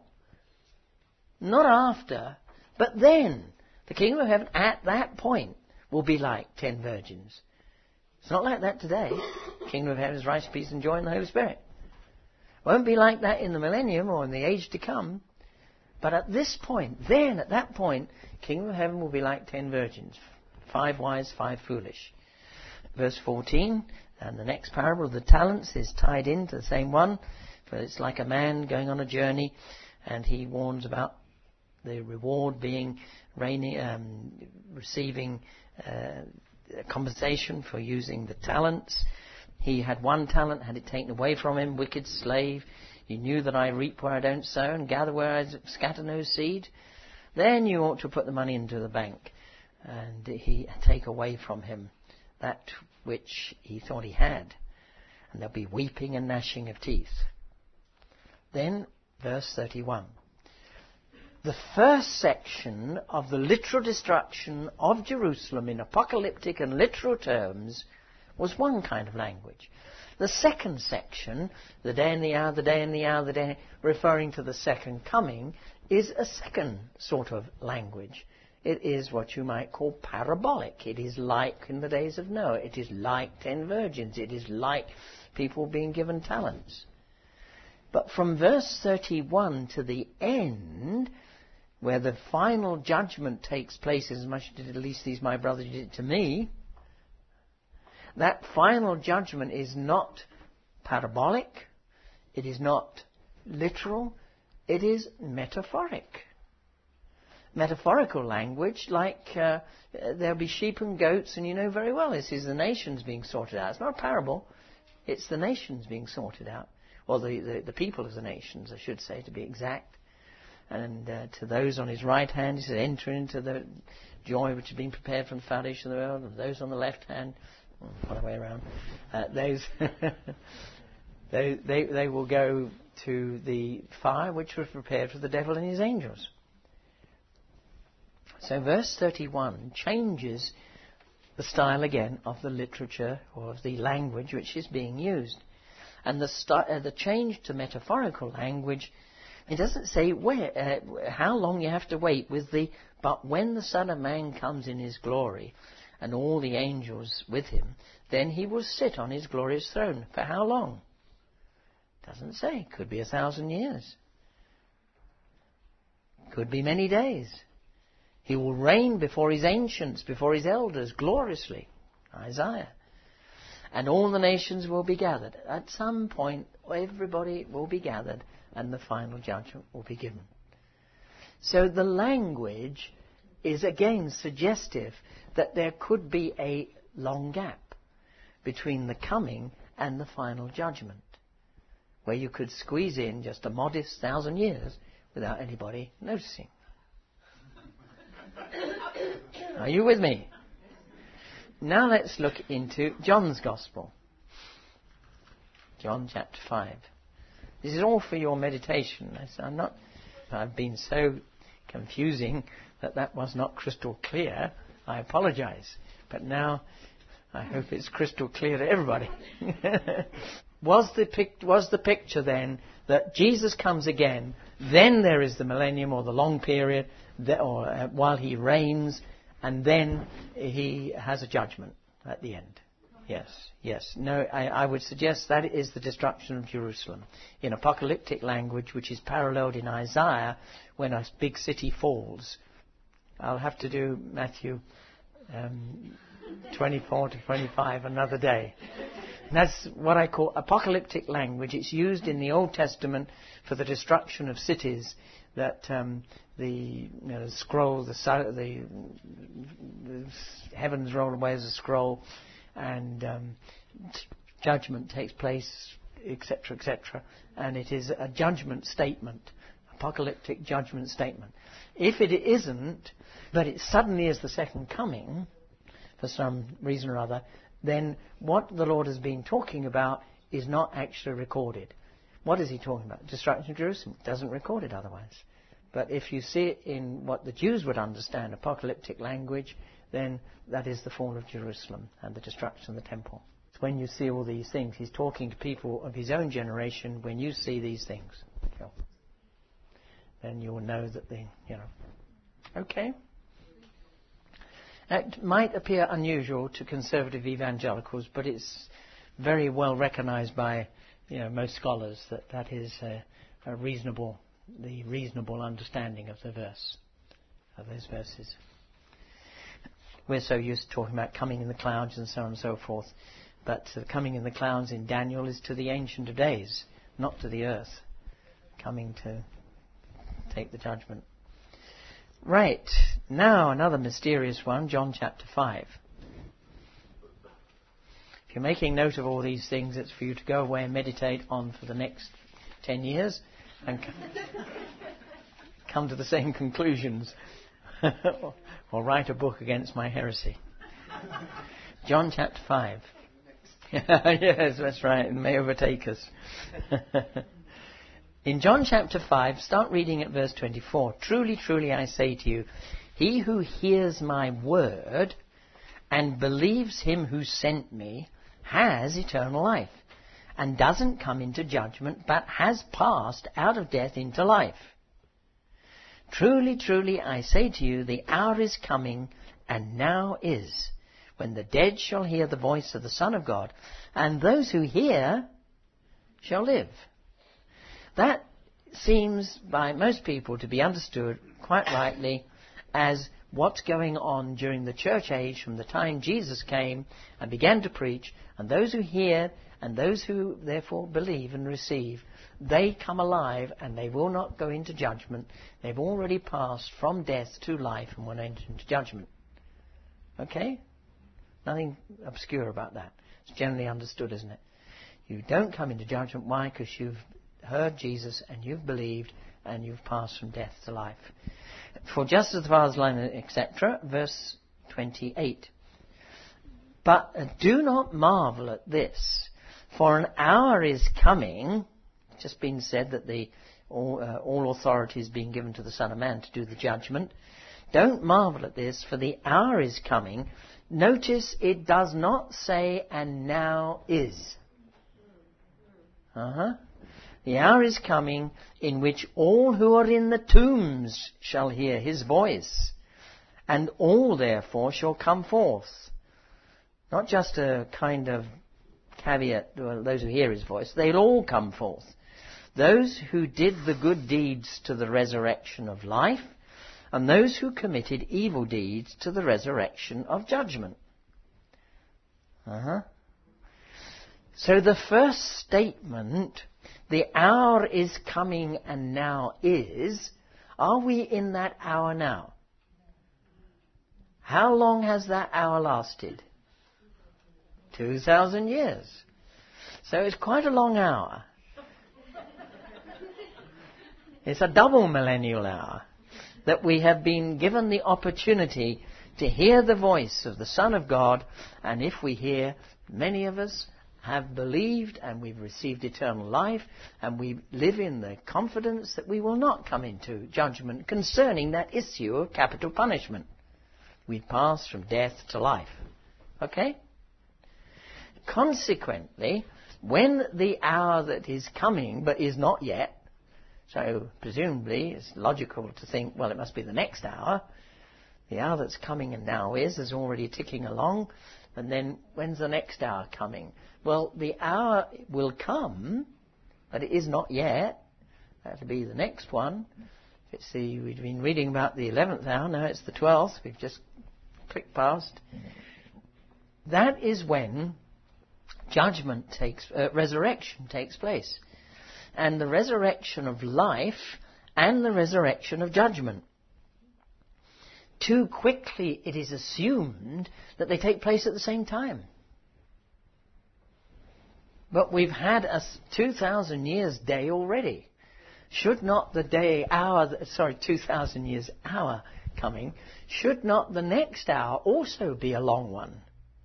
not after, but then. The kingdom of heaven at that point will be like ten virgins. It's not like that today. The kingdom of heaven is righteousness, peace and joy in the Holy Spirit. It won't be like that in the millennium or in the age to come. But at this point, then, at that point, kingdom of heaven will be like ten virgins. Five wise, five foolish. Verse fourteen, and the next parable of the talents is tied into the same one. For it's like a man going on a journey, and he warns about the reward being reigning, um, receiving uh, compensation for using the talents. He had one talent, had it taken away from him, wicked slave. You knew that I reap where I don't sow and gather where I scatter no seed. Then you ought to put the money into the bank, and he take away from him that which he thought he had. And there'll be weeping and gnashing of teeth. Then, verse thirty-one. The first section of the literal destruction of Jerusalem in apocalyptic and literal terms was one kind of language. The second section, the day and the hour, the day and the hour, the day, referring to the second coming, is a second sort of language. It is what you might call parabolic. It is like in the days of Noah. It is like ten virgins. It is like people being given talents. But from verse thirty-one to the end, where the final judgment takes place, as much as at least these my brothers did it to me, that final judgment is not parabolic, it is not literal, it is metaphoric. Metaphorical language, like uh, there'll be sheep and goats, and you know very well this is the nations being sorted out. It's not a parable, it's the nations being sorted out. Well, the, the, the people of the nations, I should say, to be exact. And uh, to those on his right hand, he said, enter into the joy which has been prepared from the foundation of the world. And those on the left hand, well, other way around, uh, those they, they, they will go to the fire which was prepared for the devil and his angels. So verse thirty-one changes the style again of the literature or of the language which is being used. And the, st- uh, the change to metaphorical language, it doesn't say where, uh, how long you have to wait with the, but when the Son of Man comes in his glory and all the angels with him, then he will sit on his glorious throne. For how long? Doesn't say. Could be a thousand years. Could be many days. He will reign before his ancients, before his elders, gloriously. Isaiah. And all the nations will be gathered. At some point, everybody will be gathered, and the final judgment will be given. So the language is again suggestive that there could be a long gap between the coming and the final judgment, where you could squeeze in just a modest thousand years without anybody noticing. Are you with me? Now let's look into John's Gospel. John chapter five. This is all for your meditation. I'm not, I've been so confusing that that was not crystal clear. I apologize. But now I hope it's crystal clear to everybody. was, the pic- was the picture then that Jesus comes again, then there is the millennium or the long period, that, or uh, while he reigns, and then he has a judgment at the end? Yes, yes. No, I, I would suggest that is the destruction of Jerusalem. In apocalyptic language, which is paralleled in Isaiah, when a big city falls. I'll have to do Matthew um, twenty-four to twenty-five another day. And that's what I call apocalyptic language. It's used in the Old Testament for the destruction of cities, that um, the, you know, the scroll, the, the, the heavens roll away as a scroll, and um, judgment takes place, et cetera, et cetera. And it is a judgment statement, apocalyptic judgment statement. If it isn't, but it suddenly is the second coming, for some reason or other, then what the Lord has been talking about is not actually recorded. What is he talking about? Destruction of Jerusalem. Doesn't record it otherwise. But if you see it in what the Jews would understand, apocalyptic language, then that is the fall of Jerusalem and the destruction of the temple. It's when you see all these things. He's talking to people of his own generation. When you see these things, then you will know that they, you know. Okay? It might appear unusual to conservative evangelicals, but it's very well recognized by, you know, most scholars that that is a, a reasonable, the reasonable understanding of the verse, of those verses. We're so used to talking about coming in the clouds and so on and so forth, but the coming in the clouds in Daniel is to the Ancient of Days, not to the earth, coming to take the judgment. Right, now another mysterious one, John chapter five. If you're making note of all these things, it's for you to go away and meditate on for the next ten years and come to the same conclusions. Or write a book against my heresy. John chapter five. Yes, that's right, it may overtake us. In John chapter five, start reading at verse twenty-four. Truly, truly, I say to you, he who hears my word and believes him who sent me has eternal life, and doesn't come into judgment, but has passed out of death into life. Truly, truly, I say to you, the hour is coming, and now is, when the dead shall hear the voice of the Son of God, and those who hear shall live. That seems by most people to be understood quite rightly as what's going on during the church age from the time Jesus came and began to preach, and those who hear and those who therefore believe and receive, they come alive and they will not go into judgment. They've already passed from death to life and will enter into judgment. Okay? Nothing obscure about that. It's generally understood, isn't it? You don't come into judgment. Why? Because you've heard Jesus and you've believed and you've passed from death to life. For just as the Father's line, et cetera, verse twenty-eight. But do not marvel at this, for an hour is coming. It's just been said that the all, uh, all authority is being given to the Son of Man to do the judgment. Don't marvel at this, for the hour is coming. Notice it does not say, and now is. Uh-huh. The hour is coming in which all who are in the tombs shall hear his voice, and all therefore shall come forth. Not just a kind of caveat, well, those who hear his voice, they'll all come forth. Those who did the good deeds to the resurrection of life, and those who committed evil deeds to the resurrection of judgment. Uh-huh. So the first statement, the hour is coming and now is, are we in that hour now? How long has that hour lasted? Two thousand years. So it's quite a long hour. It's a double millennial hour that we have been given the opportunity to hear the voice of the Son of God, and if we hear, many of us have believed and we've received eternal life, and we live in the confidence that we will not come into judgment concerning that issue of capital punishment. We've passed from death to life. Okay? Consequently, when the hour that is coming but is not yet, so presumably it's logical to think, well, it must be the next hour. The hour that's coming and now is is already ticking along. And then when's the next hour coming? Well, the hour will come, but it is not yet. That'll be the next one. Let's see, we've been reading about the eleventh hour. Now it's the twelfth. We've just clicked past. That is when judgment takes, uh, resurrection takes place. And the resurrection of life and the resurrection of judgment. Too quickly it is assumed that they take place at the same time. But we've had a two thousand years day already. Should not the day, hour, sorry, two thousand years hour coming, should not the next hour also be a long one?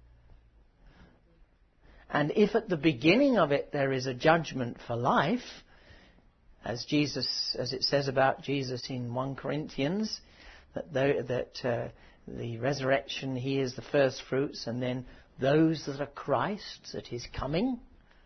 And if at the beginning of it there is a judgment for life, as Jesus, as it says about Jesus in First Corinthians, that, there, that uh, the resurrection, he is the first fruits, and then those that are Christ's at his coming.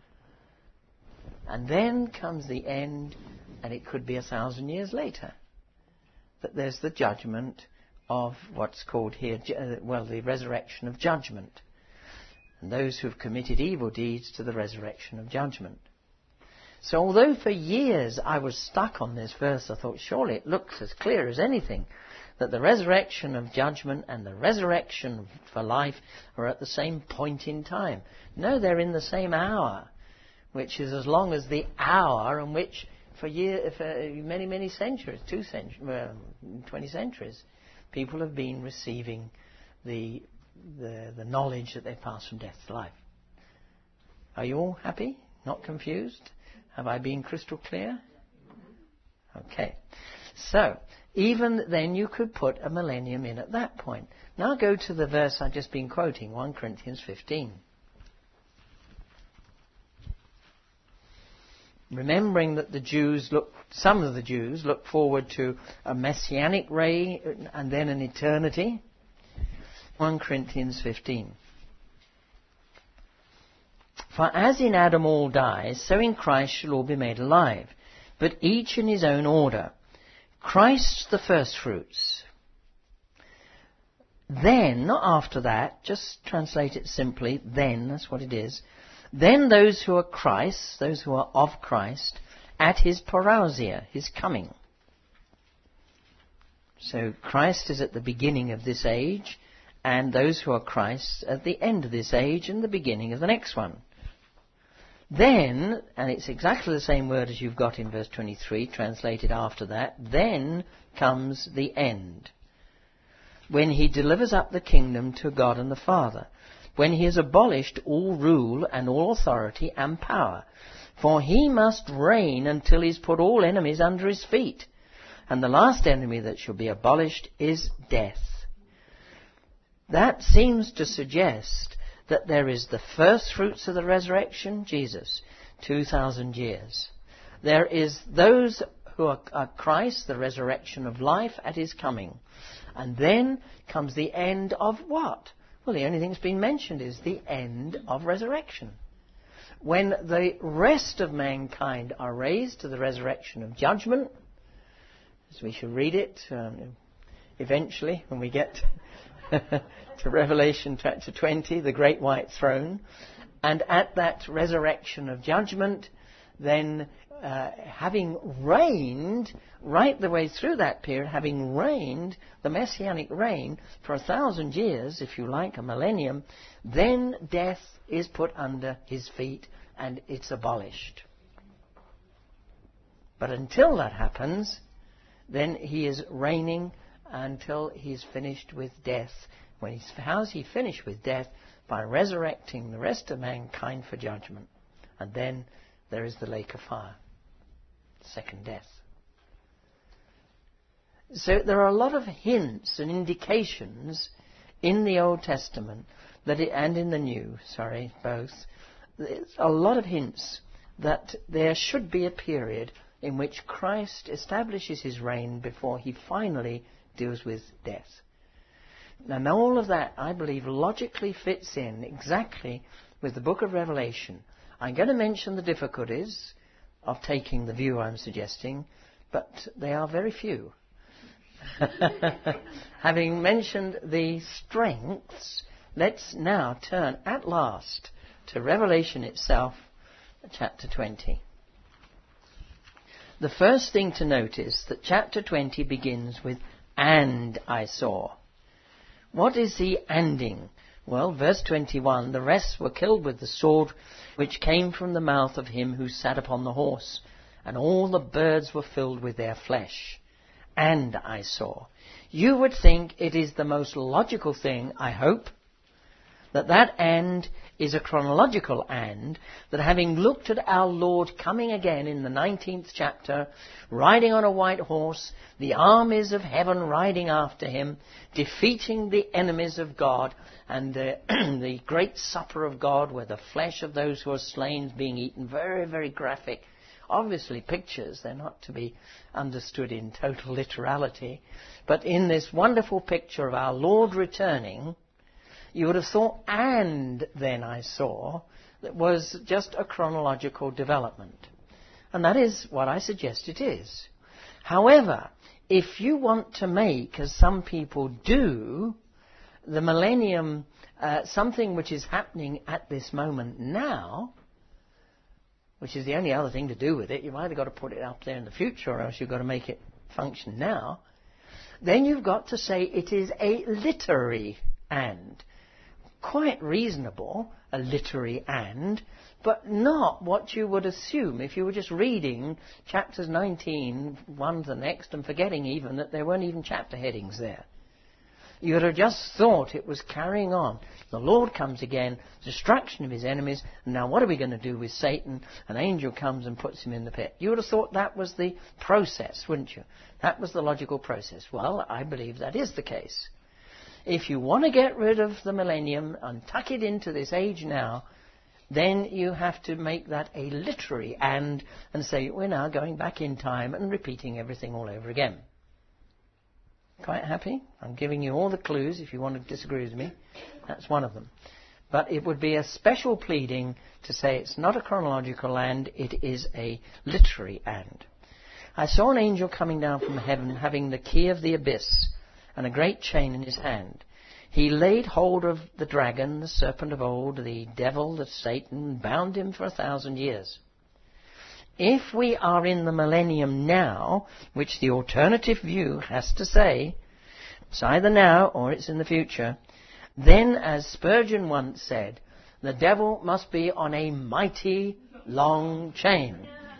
And then comes the end, and it could be a thousand years later, that there's the judgment of what's called here, well, the resurrection of judgment. And those who have committed evil deeds to the resurrection of judgment. So although for years I was stuck on this verse, I thought surely it looks as clear as anything that the resurrection of judgment and the resurrection for life are at the same point in time. No, they're in the same hour, which is as long as the hour in which for, year, for many, many centuries, two centuries, well, twenty centuries, people have been receiving the, the, the knowledge that they've passed from death to life. Are you all happy? Not confused? Have I been crystal clear? Okay. So, even then you could put a millennium in at that point. Now go to the verse I've just been quoting, First Corinthians fifteen. Remembering that the Jews look, some of the Jews look forward to a messianic reign and then an eternity. First Corinthians fifteen. For as in Adam all die, so in Christ shall all be made alive, but each in his own order. Christ the firstfruits. Then, not after that, just translate it simply, then, that's what it is. Then those who are Christ, those who are of Christ, at his parousia, his coming. So Christ is at the beginning of this age, and those who are Christ at the end of this age and the beginning of the next one. Then, and it's exactly the same word as you've got in verse twenty-three, translated after that, then comes the end. When he delivers up the kingdom to God and the Father. When he has abolished all rule and all authority and power. For he must reign until he's put all enemies under his feet. And the last enemy that shall be abolished is death. That seems to suggest that there is the first fruits of the resurrection, Jesus, two thousand years. There is those who are, are Christ, the resurrection of life at his coming. And then comes the end of what? Well, the only thing that's been mentioned is the end of resurrection. When the rest of mankind are raised to the resurrection of judgment, as we shall read it um, eventually when we get to Revelation chapter twenty, the great white throne. And at that resurrection of judgment, then uh, having reigned right the way through that period, having reigned the messianic reign for a thousand years, if you like, a millennium, then death is put under his feet and it's abolished. But until that happens, then he is reigning until he's finished with death. When he's, how's he finished with death? By resurrecting the rest of mankind for judgment. And then there is the lake of fire. Second death. So there are a lot of hints and indications in the Old Testament that it, and in the New, sorry, both. There's a lot of hints that there should be a period in which Christ establishes his reign before he finally deals with death. And all of that, I believe, logically fits in exactly with the book of Revelation. I'm going to mention the difficulties of taking the view I'm suggesting, but they are very few. Having mentioned the strengths, let's now turn at last to Revelation itself, chapter twenty. The first thing to notice that chapter twenty begins with, and I saw. What is the anding? Well, verse twenty-one, the rest were killed with the sword which came from the mouth of him who sat upon the horse, and all the birds were filled with their flesh. And I saw. You would think it is the most logical thing, I hope, that that and is a chronological and, that having looked at our Lord coming again in the nineteenth chapter, riding on a white horse, the armies of heaven riding after him, defeating the enemies of God, and uh, the great supper of God where the flesh of those who are slain being eaten, very, very graphic, obviously pictures. They're not to be understood in total literality. But in this wonderful picture of our Lord returning, you would have thought, and then I saw, that was just a chronological development. And that is what I suggest it is. However, if you want to make, as some people do, the millennium uh, something which is happening at this moment now, which is the only other thing to do with it, you've either got to put it up there in the future or else you've got to make it function now, then you've got to say it is a literary and. Quite reasonable, a literary and, but not what you would assume if you were just reading chapters nineteen, one to the next, and forgetting even that there weren't even chapter headings there. You would have just thought it was carrying on. The Lord comes again, destruction of his enemies, and now what are we going to do with Satan? An angel comes and puts him in the pit. You would have thought that was the process, wouldn't you? That was the logical process. Well, I believe that is the case. If you want to get rid of the millennium and tuck it into this age now, then you have to make that a literary and, and say we're now going back in time and repeating everything all over again. Quite happy? I'm giving you all the clues. If you want to disagree with me, that's one of them. But it would be a special pleading to say it's not a chronological and, it is a literary and. I saw an angel coming down from heaven having the key of the abyss and a great chain in his hand. He laid hold of the dragon, the serpent of old, the devil, the Satan, and bound him for a thousand years. If we are in the millennium now, which the alternative view has to say, it's either now or it's in the future, then, as Spurgeon once said, the devil must be on a mighty long chain.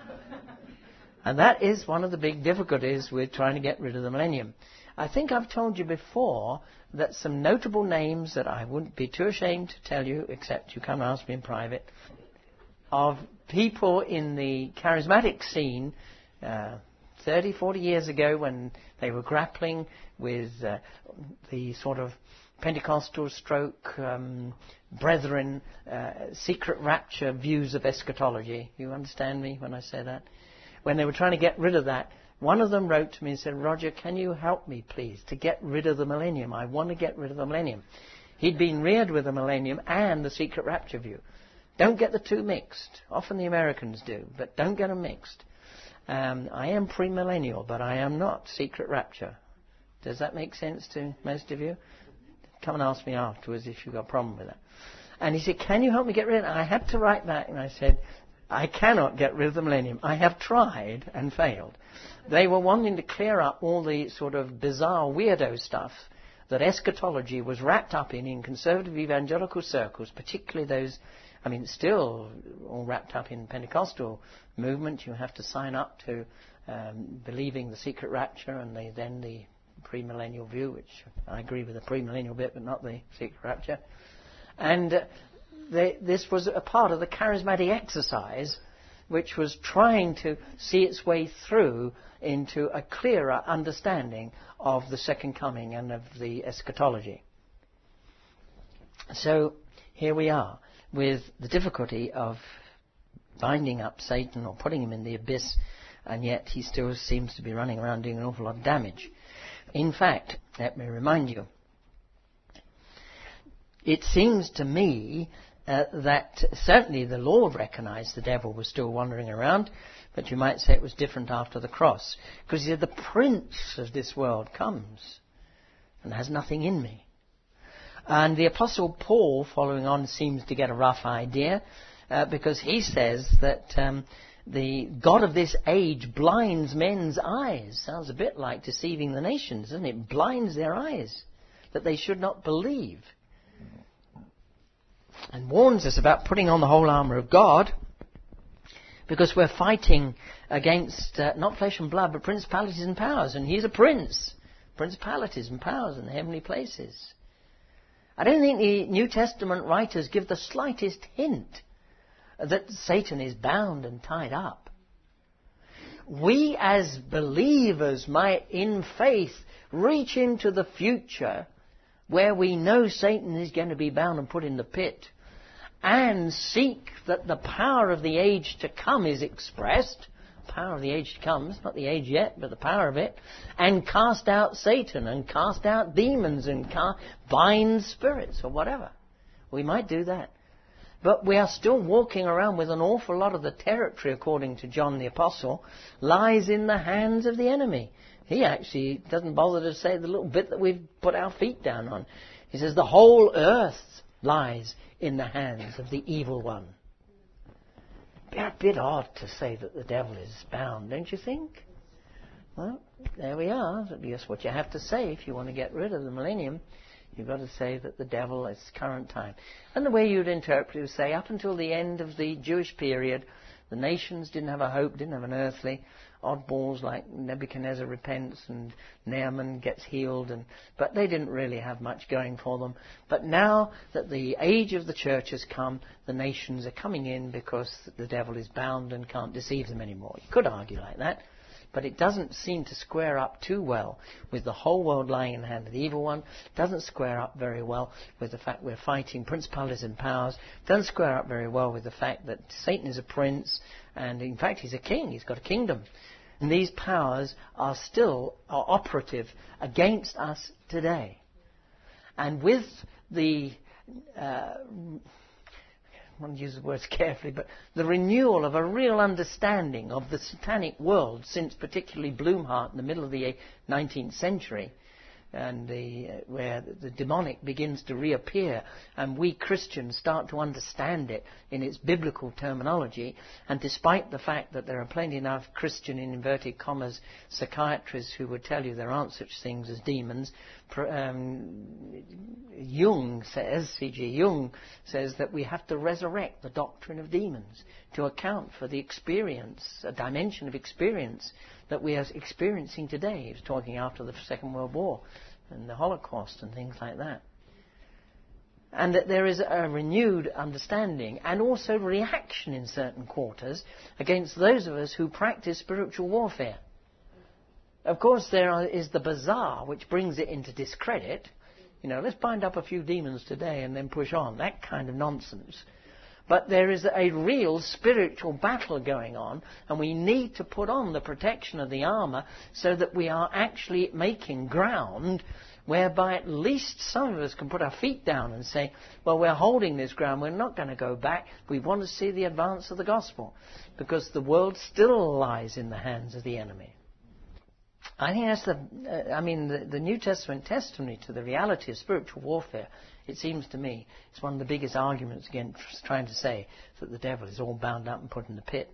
And that is one of the big difficulties with trying to get rid of the millennium. I think I've told you before that some notable names that I wouldn't be too ashamed to tell you, except you come and ask me in private, of people in the charismatic scene uh, thirty, forty years ago when they were grappling with uh, the sort of Pentecostal stroke, um, brethren, uh, secret rapture views of eschatology. You understand me when I say that? When they were trying to get rid of that, one of them wrote to me and said, Roger, can you help me, please, to get rid of the millennium? I want to get rid of the millennium. He'd been reared with the millennium and the secret rapture view. Don't get the two mixed. Often the Americans do, but don't get them mixed. Um, I am premillennial, but I am not secret rapture. Does that make sense to most of you? Come and ask me afterwards if you've got a problem with that. And he said, can you help me get rid of it? I had to write back, and I said, I cannot get rid of the millennium. I have tried and failed. They were wanting to clear up all the sort of bizarre weirdo stuff that eschatology was wrapped up in in conservative evangelical circles, particularly those, I mean, still all wrapped up in Pentecostal movement. You have to sign up to um, believing the secret rapture and the, then the premillennial view, which I agree with the premillennial bit, but not the secret rapture. And uh, they, this was a part of the charismatic exercise which was trying to see its way through into a clearer understanding of the second coming and of the eschatology. So here we are with the difficulty of binding up Satan or putting him in the abyss, and yet he still seems to be running around doing an awful lot of damage. In fact, let me remind you, it seems to me uh, that certainly the Lord recognized the devil was still wandering around, but you might say it was different after the cross, because he said, the prince of this world comes and has nothing in me. And the Apostle Paul, following on, seems to get a rough idea, uh, because he says that um, the God of this age blinds men's eyes. Sounds a bit like deceiving the nations, doesn't it? Blinds their eyes, that they should not believe. And warns us about putting on the whole armour of God, because we're fighting against uh, not flesh and blood, but principalities and powers. And he's a prince. Principalities and powers in the heavenly places. I don't think the New Testament writers give the slightest hint that Satan is bound and tied up. We as believers might, in faith, reach into the future where we know Satan is going to be bound and put in the pit, and seek that the power of the age to come is expressed, power of the age to come. It's not the age yet, but the power of it. And cast out Satan and cast out demons and ca- bind spirits or whatever. We might do that. But we are still walking around with an awful lot of the territory, according to John the Apostle, lies in the hands of the enemy. He actually doesn't bother to say the little bit that we've put our feet down on. He says the whole earth lies in the hands of the evil one. Be a bit odd to say that the devil is bound, don't you think? Well, there we are. That's just what you have to say if you want to get rid of the millennium. You've got to say that the devil is current time. And the way you'd interpret it would say, up until the end of the Jewish period, the nations didn't have a hope, didn't have an earthly. Oddballs like Nebuchadnezzar repents and Naaman gets healed, and but they didn't really have much going for them. But now that the age of the church has come, the nations are coming in because the devil is bound and can't deceive them anymore. You could argue like that. But it doesn't seem to square up too well with the whole world lying in the hand of the evil one. It doesn't square up very well with the fact we're fighting principalities and powers. It doesn't square up very well with the fact that Satan is a prince, and in fact he's a king. He's got a kingdom. And these powers are still are operative against us today. And with the... Uh, I want to use the words carefully, but the renewal of a real understanding of the satanic world since particularly Blumhardt in the middle of the nineteenth century, and the, uh, where the demonic begins to reappear, and we Christians start to understand it in its biblical terminology. And despite the fact that there are plenty enough Christian, in inverted commas, psychiatrists who would tell you there aren't such things as demons, um, Jung says, C G Jung says that we have to resurrect the doctrine of demons to account for the experience, a dimension of experience that we are experiencing today. He was talking after the Second World War and the Holocaust and things like that. And that there is a renewed understanding and also reaction in certain quarters against those of us who practice spiritual warfare. Of course, there are, is the bazaar, which brings it into discredit. You know, let's bind up a few demons today and then push on. That kind of nonsense. But there is a real spiritual battle going on, and we need to put on the protection of the armour so that we are actually making ground whereby at least some of us can put our feet down and say, well, we're holding this ground, we're not going to go back, we want to see the advance of the gospel, because the world still lies in the hands of the enemy. I think that's the, uh, I mean, the, the New Testament testimony to the reality of spiritual warfare, it seems to me, it's one of the biggest arguments against trying to say that the devil is all bound up and put in the pit.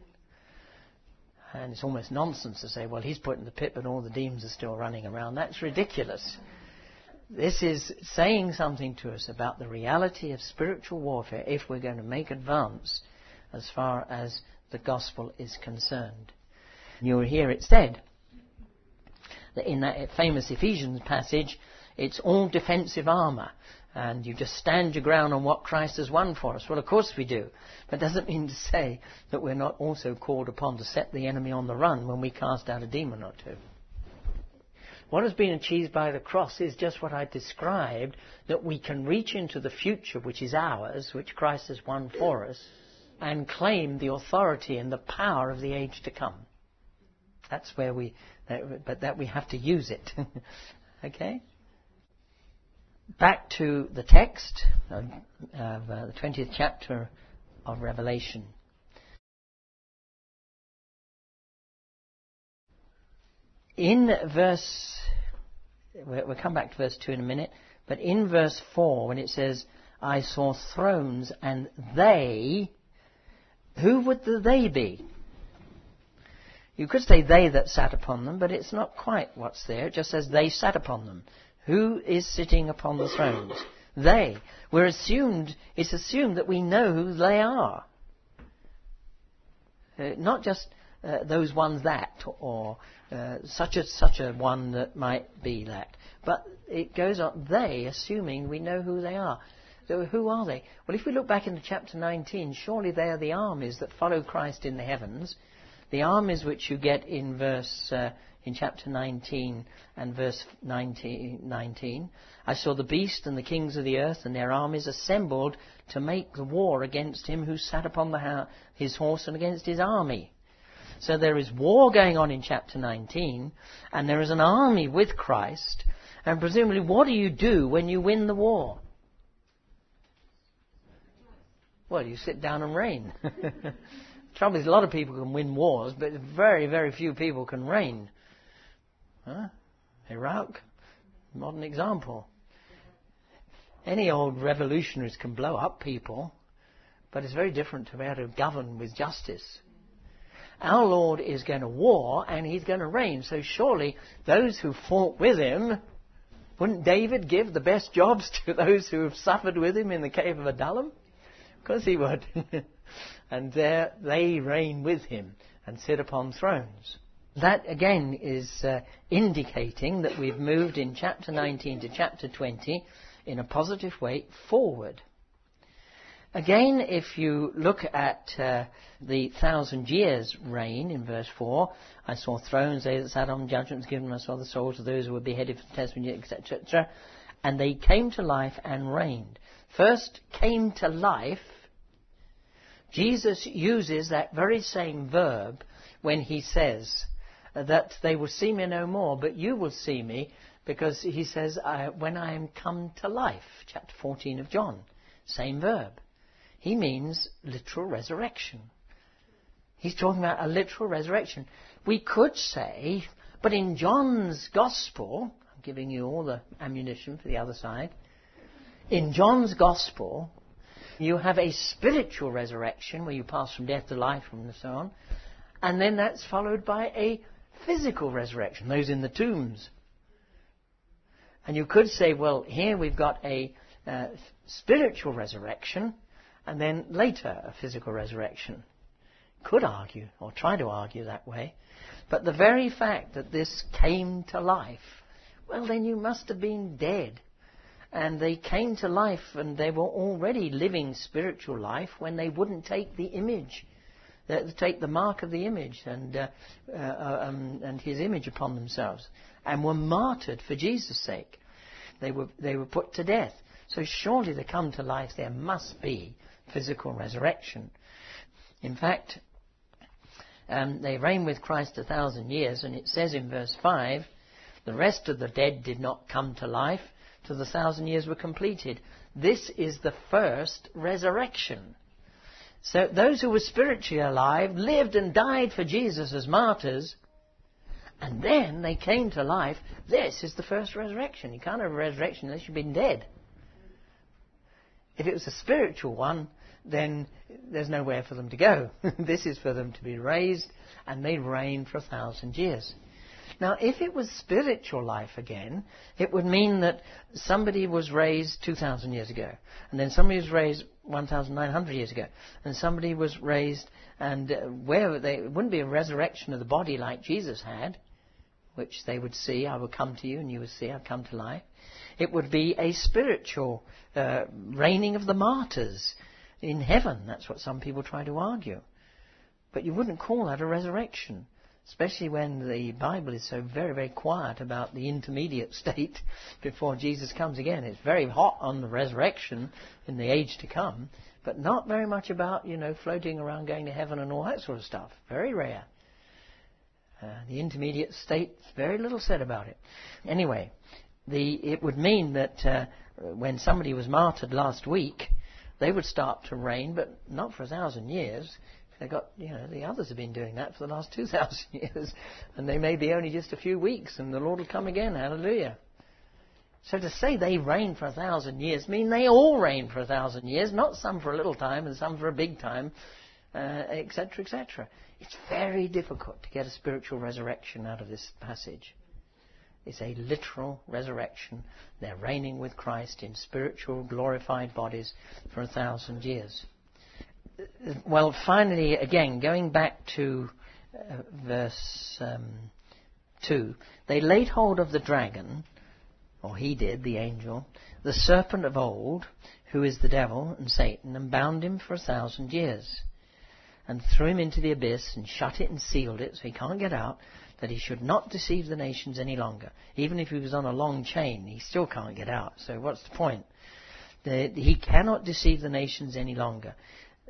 And it's almost nonsense to say, well, he's put in the pit, but all the demons are still running around. That's ridiculous. This is saying something to us about the reality of spiritual warfare if we're going to make advance as far as the gospel is concerned. You'll hear it said that in that famous Ephesians passage, it's all defensive armour, and you just stand your ground on what Christ has won for us. Well, of course we do. But it doesn't mean to say that we're not also called upon to set the enemy on the run when we cast out a demon or two. What has been achieved by the cross is just what I described, that we can reach into the future, which is ours, which Christ has won for us, and claim the authority and the power of the age to come. That's where we, but that we have to use it. Okay? Back to the text of, of uh, the twentieth chapter of Revelation. In verse, we'll come back to verse two in a minute, but in verse four, when it says, I saw thrones and they, who would the they be? You could say they that sat upon them, but it's not quite what's there. It just says they sat upon them. Who is sitting upon the thrones? They. We're assumed, it's assumed that we know who they are. Uh, not just uh, those ones that, or uh, such a such a one that might be that. But it goes on, they, assuming we know who they are. So who are they? Well, if we look back into chapter nineteen, surely they are the armies that follow Christ in the heavens. The armies which you get in verse uh, in chapter nineteen and verse nineteen. I saw the beast and the kings of the earth and their armies assembled to make the war against him who sat upon the ha- his horse and against his army. So there is war going on in chapter nineteen, and there is an army with Christ, and presumably what do you do when you win the war? Well, you sit down and reign. The trouble is, a lot of people can win wars, but very, very few people can reign. Huh? Iraq, modern example. Any old revolutionaries can blow up people, but it's very different to be able to govern with justice. Our Lord is going to war, and he's going to reign. So surely those who fought with him, wouldn't David give the best jobs to those who have suffered with him in the cave of Adullam? Of course he would. And there they reign with him and sit upon thrones. That again is uh, indicating that we've moved in chapter nineteen to chapter twenty in a positive way forward. Again, if you look at uh, the thousand years reign in verse four, I saw thrones, they that sat on judgments given, I saw the souls of those who were beheaded for the testimony, et cetera, et cetera. And they came to life and reigned. First came to life. Jesus uses that very same verb when he says that they will see me no more, but you will see me, because he says, I, when I am come to life, chapter fourteen of John, same verb. He means literal resurrection. He's talking about a literal resurrection. We could say, but in John's Gospel, I'm giving you all the ammunition for the other side, in John's Gospel, you have a spiritual resurrection where you pass from death to life and so on, and then that's followed by a physical resurrection, those in the tombs. And you could say, well, here we've got a uh, spiritual resurrection, and then later a physical resurrection. Could argue, or try to argue that way. But the very fact that this came to life, well, then you must have been dead. And they came to life, and they were already living spiritual life when they wouldn't take the image, uh, take the mark of the image and uh, uh, um, and his image upon themselves, and were martyred for Jesus' sake. They were they were put to death. So surely to come to life, there must be physical resurrection. In fact, um, they reign with Christ a thousand years, and it says in verse five, the rest of the dead did not come to life till the thousand years were completed. This is the first resurrection. So those who were spiritually alive lived and died for Jesus as martyrs, and then they came to life. This is the first resurrection. You can't have a resurrection unless you've been dead. If it was a spiritual one, then there's nowhere for them to go. This is for them to be raised, and they reign for a thousand years. Now, if it was spiritual life again, it would mean that somebody was raised two thousand years ago, and then somebody was raised one thousand nine hundred years ago, and somebody was raised, and uh, where they, it wouldn't be a resurrection of the body like Jesus had, which they would see, I will come to you, and you would see, I've come to life. It would be a spiritual uh, reigning of the martyrs in heaven. That's what some people try to argue. But you wouldn't call that a resurrection, especially when the Bible is so very, very quiet about the intermediate state before Jesus comes again. It's very hot on the resurrection in the age to come, but not very much about, you know, floating around going to heaven and all that sort of stuff. Very rare. Uh, the intermediate state, very little said about it. Anyway, the, it would mean that uh, when somebody was martyred last week, they would start to reign, but not for a thousand years. They got, you know, the others have been doing that for the last two thousand years, and they may be only just a few weeks, and the Lord will come again. Hallelujah. So to say they reign for a thousand years mean they all reign for a thousand years, not some for a little time and some for a big time, uh, et cetera, et cetera. It's very difficult to get a spiritual resurrection out of this passage. It's a literal resurrection. They're reigning with Christ in spiritual, glorified bodies for a thousand years. Well, finally, again, going back to uh, verse um, two, they laid hold of the dragon, or he did, the angel, the serpent of old, who is the devil and Satan, and bound him for a thousand years, and threw him into the abyss, and shut it and sealed it, so he can't get out, that he should not deceive the nations any longer. Even if he was on a long chain, he still can't get out. So what's the point? The, he cannot deceive the nations any longer.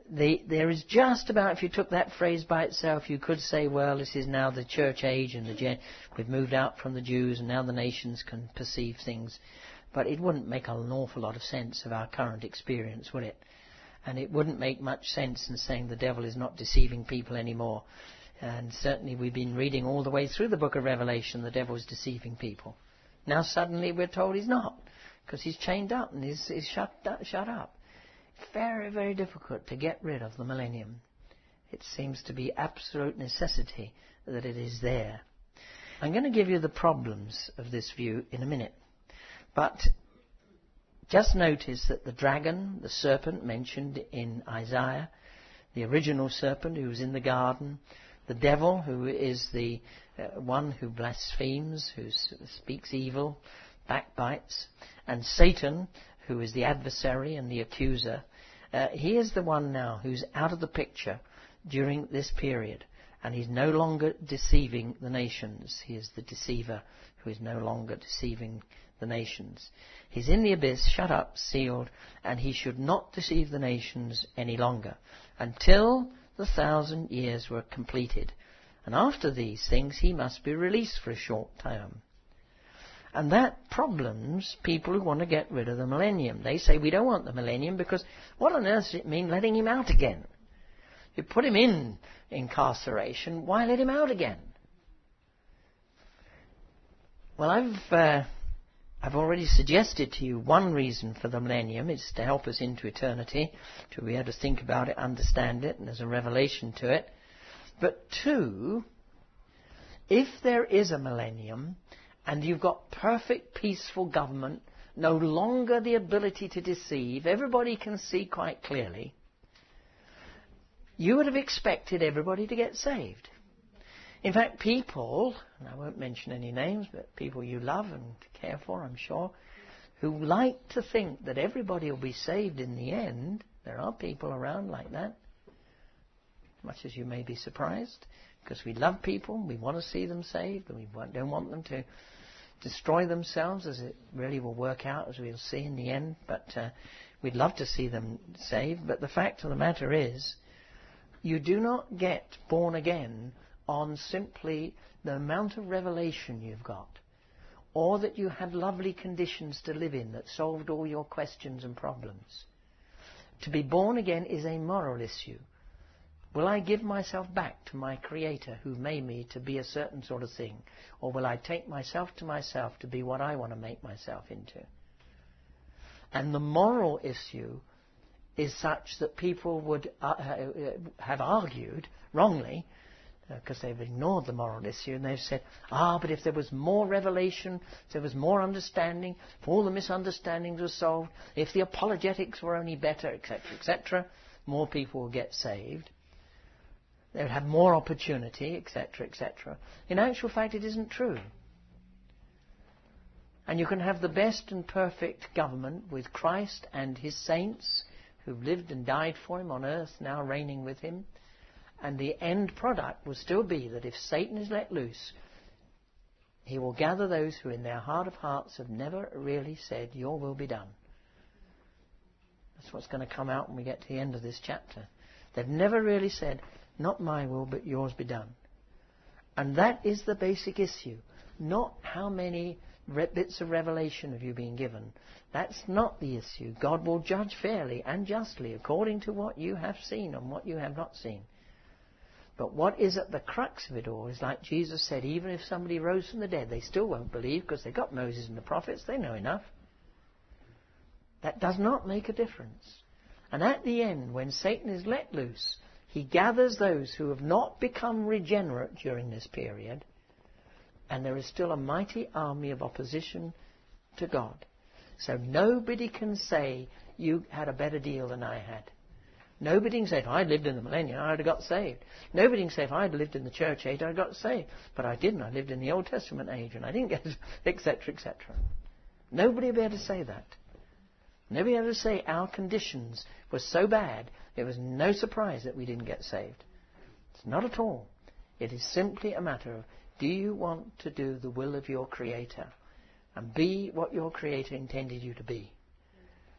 the, there is just about, if you took that phrase by itself, you could say, well, this is now the church age and the gen- we've moved out from the Jews and now the nations can perceive things. But it wouldn't make an awful lot of sense of our current experience, would it? And it wouldn't make much sense in saying the devil is not deceiving people anymore. And certainly we've been reading all the way through the book of Revelation, the devil is deceiving people. Now suddenly we're told he's not, because he's chained up and he's, he's shut, shut up. Very, very difficult to get rid of the millennium. It seems to be absolute necessity that it is there. I'm going to give you the problems of this view in a minute. But just notice that the dragon, the serpent mentioned in Isaiah, the original serpent who was in the garden, the devil who is the uh, one who blasphemes, who s- speaks evil, backbites, and Satan, who is the adversary and the accuser, uh, he is the one now who's out of the picture during this period. And he's no longer deceiving the nations. He is the deceiver who is no longer deceiving the nations. He's in the abyss, shut up, sealed, and he should not deceive the nations any longer until the thousand years were completed. And after these things he must be released for a short term. And that problems people who want to get rid of the millennium. They say, we don't want the millennium because what on earth does it mean letting him out again? You put him in incarceration, why let him out again? Well, I've uh, I've already suggested to you one reason for the millennium is to help us into eternity, to be able to think about it, understand it, and there's a revelation to it. But two, if there is a millennium and you've got perfect peaceful government, no longer the ability to deceive, everybody can see quite clearly, you would have expected everybody to get saved. In fact, people, and I won't mention any names, but people you love and care for, I'm sure, who like to think that everybody will be saved in the end. There are people around like that, much as you may be surprised, because we love people, we want to see them saved, and we don't want them to destroy themselves, as it really will work out, as we'll see in the end. But uh, we'd love to see them saved. But the fact of the matter is, you do not get born again on simply the amount of revelation you've got, or that you had lovely conditions to live in that solved all your questions and problems. To be born again is a moral issue. Will I give myself back to my Creator who made me to be a certain sort of thing, or will I take myself to myself to be what I want to make myself into? And the moral issue is such that people would uh, have argued wrongly, because uh, they've ignored the moral issue, and they've said, ah, but if there was more revelation, if there was more understanding, if all the misunderstandings were solved, if the apologetics were only better, et cetera, et cetera, more people would get saved. They would have more opportunity, et cetera, et cetera. In actual fact, it isn't true. And you can have the best and perfect government with Christ and his saints who've lived and died for him on earth, now reigning with him. And the end product will still be that if Satan is let loose, he will gather those who in their heart of hearts have never really said, your will be done. That's what's going to come out when we get to the end of this chapter. They've never really said, not my will, but yours be done. And that is the basic issue. Not how many re- bits of revelation have you been given. That's not the issue. God will judge fairly and justly according to what you have seen and what you have not seen. But what is at the crux of it all is like Jesus said, even if somebody rose from the dead, they still won't believe because they've got Moses and the prophets. They know enough. That does not make a difference. And at the end, when Satan is let loose, he gathers those who have not become regenerate during this period, and there is still a mighty army of opposition to God. So nobody can say, you had a better deal than I had. Nobody can say, if I'd lived in the millennium, I'd have got saved. Nobody can say, if I'd lived in the church age, I'd got saved. But I didn't. I lived in the Old Testament age, and I didn't get, et cetera, et cetera. Nobody will be able to say that. Nobody will be able to say our conditions were so bad, it was no surprise that we didn't get saved. It's not at all. It is simply a matter of, do you want to do the will of your Creator and be what your Creator intended you to be?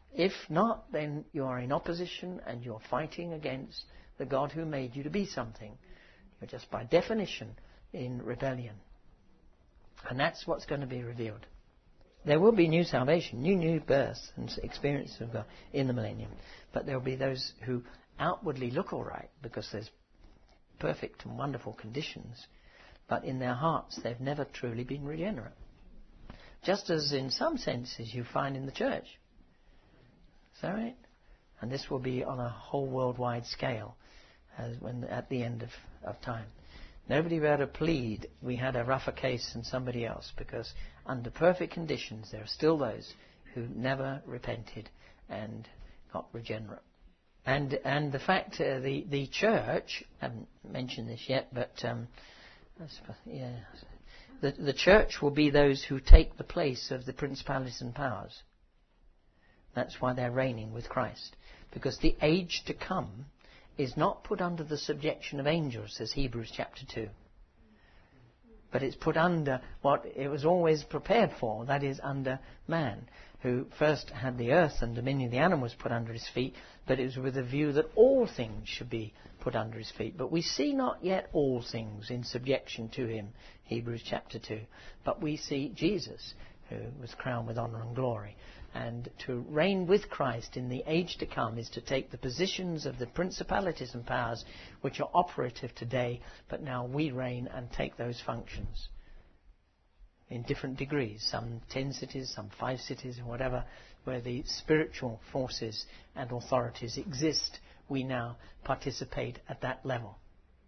If not, then you are in opposition and you're fighting against the God who made you to be something. You're just by definition in rebellion. And that's what's going to be revealed. There will be new salvation, new new birth and experience of God in the millennium. But there will be those who outwardly look all right because there's perfect and wonderful conditions. But in their hearts they've never truly been regenerate. Just as in some senses you find in the church. Is that right? And this will be on a whole worldwide scale as when at the end of, of time. Nobody will be able to plead we had a rougher case than somebody else, because under perfect conditions there are still those who never repented and got regenerate. And and the fact uh, the the church, I haven't mentioned this yet, but um, yeah, the the church will be those who take the place of the principalities and powers. That's why they're reigning with Christ. Because the age to come is not put under the subjection of angels, says Hebrews chapter two. But it's put under what it was always prepared for, that is, under man, who first had the earth and dominion of the animals put under his feet, but it was with a view that all things should be put under his feet. But we see not yet all things in subjection to him, Hebrews chapter two. But we see Jesus, who was crowned with honour and glory. And to reign with Christ in the age to come is to take the positions of the principalities and powers which are operative today, but now we reign and take those functions in different degrees. Some ten cities, some five cities, or whatever, where the spiritual forces and authorities exist, we now participate at that level.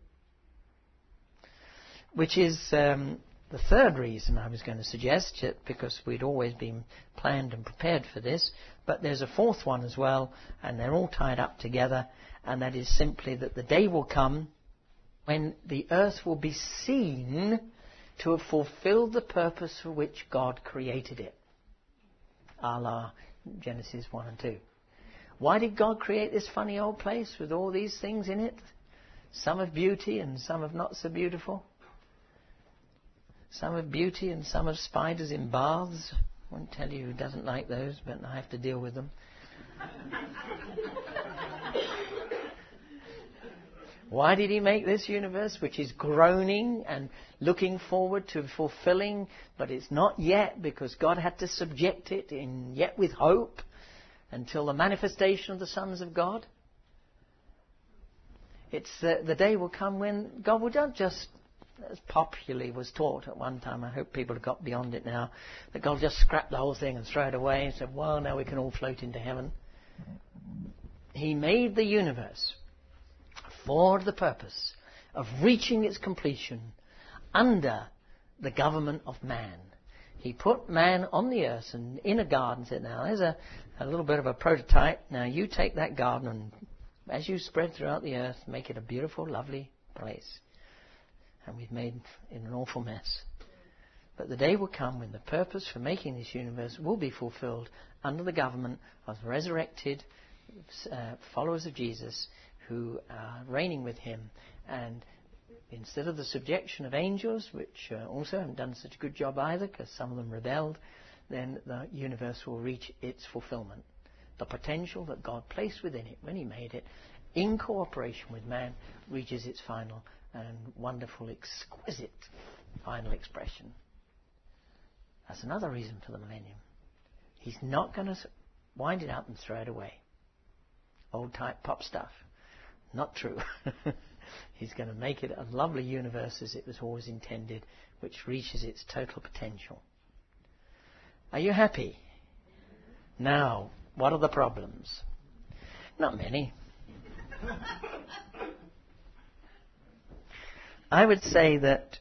Which is Um, the third reason I was going to suggest, because we'd always been planned and prepared for this, but there's a fourth one as well, and they're all tied up together, and that is simply that the day will come when the earth will be seen to have fulfilled the purpose for which God created it. A la Genesis one and two. Why did God create this funny old place with all these things in it? Some of beauty and some of not so beautiful. Some of beauty and some of spiders in baths. I won't tell you who doesn't like those, but I have to deal with them. Why did he make this universe, which is groaning and looking forward to fulfilling, but it's not yet, because God had to subject it in yet with hope until the manifestation of the sons of God? It's the, the day will come when God will not just, as popularly was taught at one time, I hope people have got beyond it now, that God just scrapped the whole thing and throw it away and said, well, now we can all float into heaven. He made the universe for the purpose of reaching its completion under the government of man. He put man on the earth and in a garden, said, now there's a, a little bit of a prototype. Now you take that garden and as you spread throughout the earth, make it a beautiful, lovely place. And we've made it an awful mess. But the day will come when the purpose for making this universe will be fulfilled under the government of resurrected uh, followers of Jesus who are reigning with him. And instead of the subjection of angels, which uh, also haven't done such a good job either because some of them rebelled, then the universe will reach its fulfillment. The potential that God placed within it when he made it, in cooperation with man, reaches its final and wonderful, exquisite final expression. That's another reason for the millennium. He's not going to wind it up and throw it away. Old type pop stuff. Not true. He's going to make it a lovely universe as it was always intended, which reaches its total potential. Are you happy? Now, what are the problems? Not many. I would say that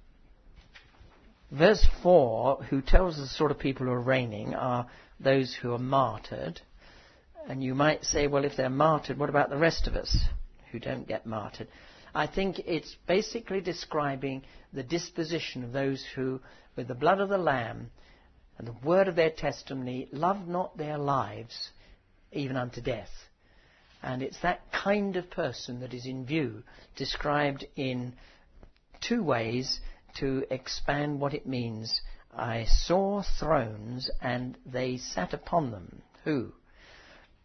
verse four, who tells us the sort of people who are reigning, are those who are martyred. And you might say, well, if they're martyred, what about the rest of us who don't get martyred? I think it's basically describing the disposition of those who, with the blood of the Lamb and the word of their testimony, love not their lives even unto death. And it's that kind of person that is in view, described in two ways to expand what it means. I saw thrones and they sat upon them. Who?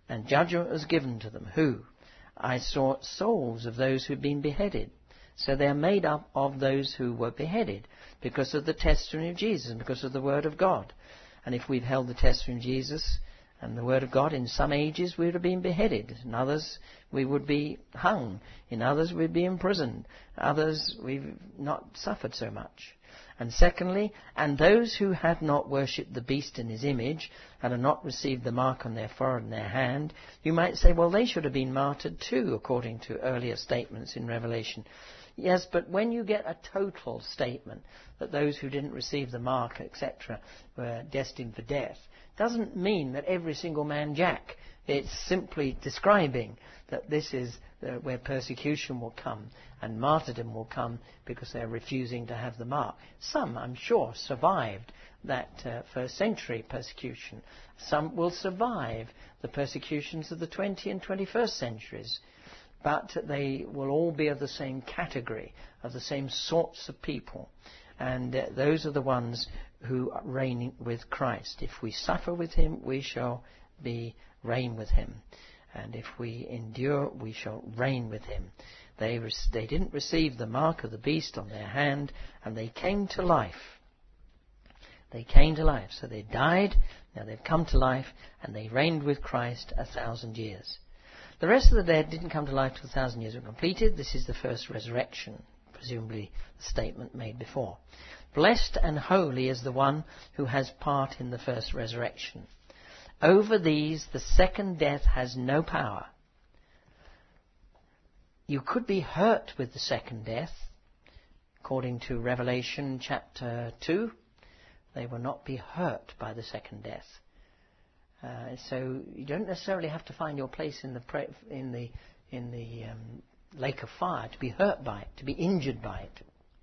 And judgment was given to them. Who? I saw souls of those who'd been beheaded. So they are made up of those who were beheaded because of the testimony of Jesus and because of the Word of God. And if we've held the testimony of Jesus and the Word of God, in some ages we would have been beheaded. In others we would be hung. In others we'd be imprisoned. Others we've not suffered so much. And secondly, and those who had not worshipped the beast in his image and had not received the mark on their forehead and their hand, you might say, well, they should have been martyred too, according to earlier statements in Revelation. Yes, but when you get a total statement that those who didn't receive the mark, et cetera, were destined for death, doesn't mean that every single man jack. It's simply describing that this is uh, where persecution will come and martyrdom will come because they're refusing to have the mark. Some, I'm sure, survived that uh, first century persecution. Some will survive the persecutions of the twentieth and twenty-first centuries. But they will all be of the same category, of the same sorts of people. And uh, those are the ones who reign with Christ. If we suffer with him, we shall be reign with him. And if we endure, we shall reign with him. They, re- they didn't receive the mark of the beast on their hand, and they came to life. They came to life. So they died, now they've come to life, and they reigned with Christ a thousand years. The rest of the dead didn't come to life till a thousand years were completed. This is the first resurrection, presumably the statement made before. Blessed and holy is the one who has part in the first resurrection. Over these the second death has no power. You could be hurt with the second death. According to Revelation chapter two, they will not be hurt by the second death. Uh, so you don't necessarily have to find your place in the pre- in the in the um, lake of fire to be hurt by it, to be injured by it.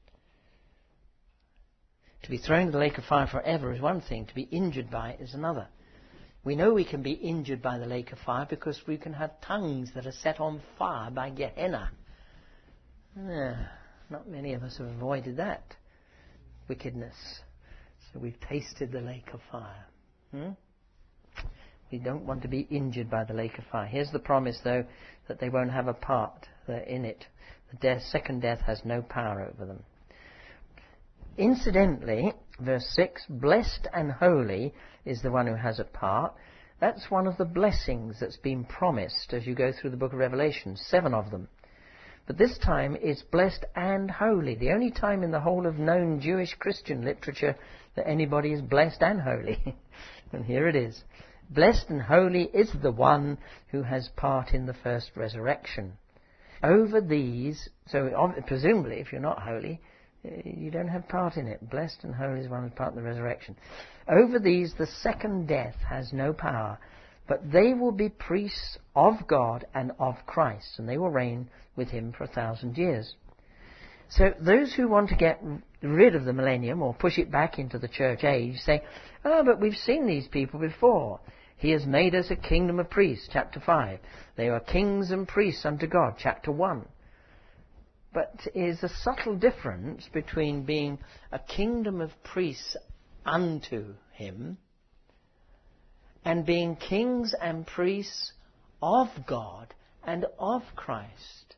To be thrown in the lake of fire forever is one thing. To be injured by it is another. We know we can be injured by the lake of fire because we can have tongues that are set on fire by Gehenna. Uh, not many of us have avoided that wickedness. So we've tasted the lake of fire. Hmm? We don't want to be injured by the lake of fire. Here's the promise, though, that they won't have a part in it. The death, second death has no power over them. Incidentally, verse six, blessed and holy is the one who has a part. That's one of the blessings that's been promised as you go through the book of Revelation, seven of them. But this time it's blessed and holy. The only time in the whole of known Jewish Christian literature that anybody is blessed and holy. And here it is. Blessed and holy is the one who has part in the first resurrection. Over these, so presumably if you're not holy, you don't have part in it. Blessed and holy is one who has part in the resurrection. Over these the second death has no power, but they will be priests of God and of Christ, and they will reign with him for a thousand years. So those who want to get rid of the millennium or push it back into the church age say, oh, but we've seen these people before. He has made us a kingdom of priests, chapter five. They are kings and priests unto God, chapter one. But is a subtle difference between being a kingdom of priests unto him and being kings and priests of God and of Christ.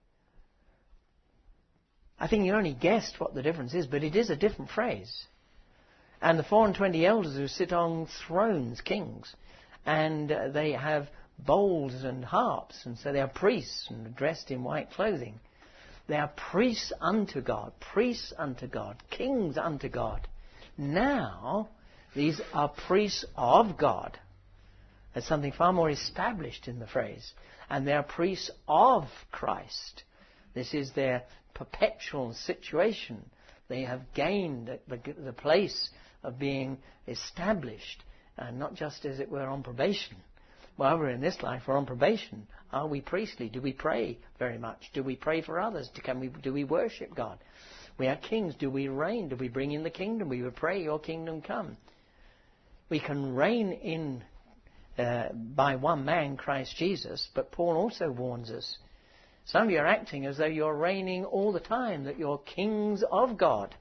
I think you only guessed what the difference is, but it is a different phrase. And the four and twenty elders who sit on thrones, kings, and uh, they have bowls and harps, and so they are priests and dressed in white clothing. They are priests unto God, priests unto God, kings unto God. Now, these are priests of God. There's something far more established in the phrase. And they are priests of Christ. This is their perpetual situation. They have gained the, the, the place of being established, and not just, as it were, on probation. While we're in this life, we're on probation. Are we priestly? Do we pray very much? Do we pray for others? Do, can we, do we worship God? We are kings. Do we reign? Do we bring in the kingdom? We would pray, your kingdom come. We can reign in uh, by one man, Christ Jesus, but Paul also warns us. Some of you are acting as though you're reigning all the time, that you're kings of God.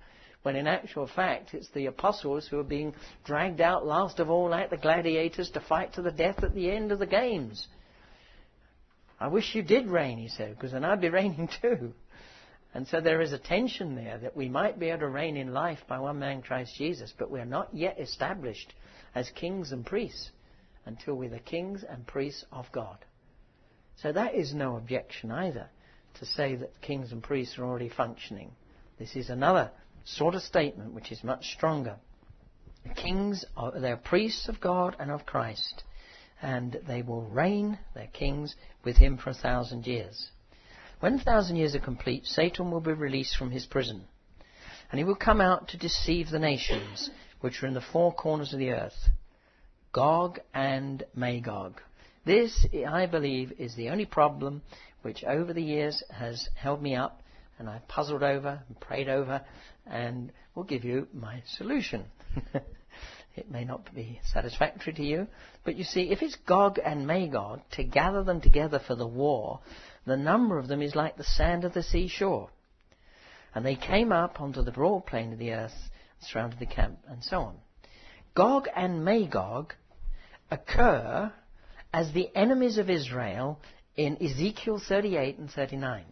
when in actual fact it's the apostles who are being dragged out last of all like the gladiators to fight to the death at the end of the games. I wish you did reign, he said, because then I'd be reigning too. And so there is a tension there that we might be able to reign in life by one man, Christ Jesus, but we're not yet established as kings and priests until we're the kings and priests of God. So that is no objection either, to say that kings and priests are already functioning. This is another sort of statement which is much stronger. The kings are they're priests of God and of Christ, and they will reign, they're kings, with him for a thousand years. When the thousand years are complete, Satan will be released from his prison, and he will come out to deceive the nations which are in the four corners of the earth, Gog and Magog. This, I believe, is the only problem which over the years has held me up, and I've puzzled over and prayed over, and will give you my solution. It may not be satisfactory to you, but you see, if it's Gog and Magog, to gather them together for the war, the number of them is like the sand of the seashore. And they came up onto the broad plain of the earth, surrounded the camp, and so on. Gog and Magog occur as the enemies of Israel in Ezekiel thirty-eight and thirty-nine.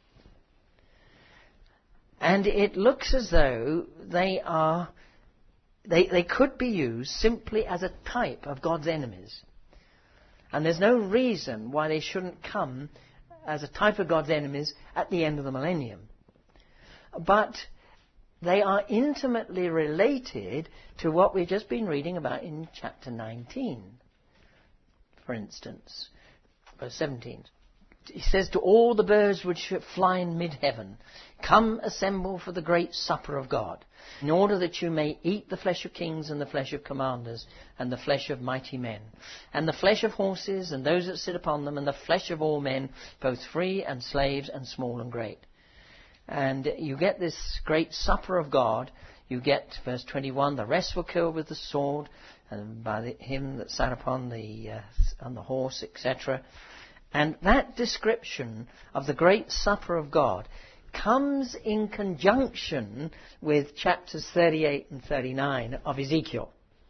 And it looks as though they are, they, they could be used simply as a type of God's enemies. And there's no reason why they shouldn't come as a type of God's enemies at the end of the millennium. But they are intimately related to what we've just been reading about in chapter nineteen. For instance, verse seventeen. He says, to all the birds which fly in mid-heaven, come assemble for the great supper of God, in order that you may eat the flesh of kings and the flesh of commanders and the flesh of mighty men, and the flesh of horses and those that sit upon them, and the flesh of all men, both free and slaves and small and great. And you get this great supper of God. You get, verse twenty-one, the rest were killed with the sword, and by the, him that sat upon the, uh, on the horse, et cetera. And that description of the great supper of God comes in conjunction with chapters thirty-eight and thirty-nine of Ezekiel.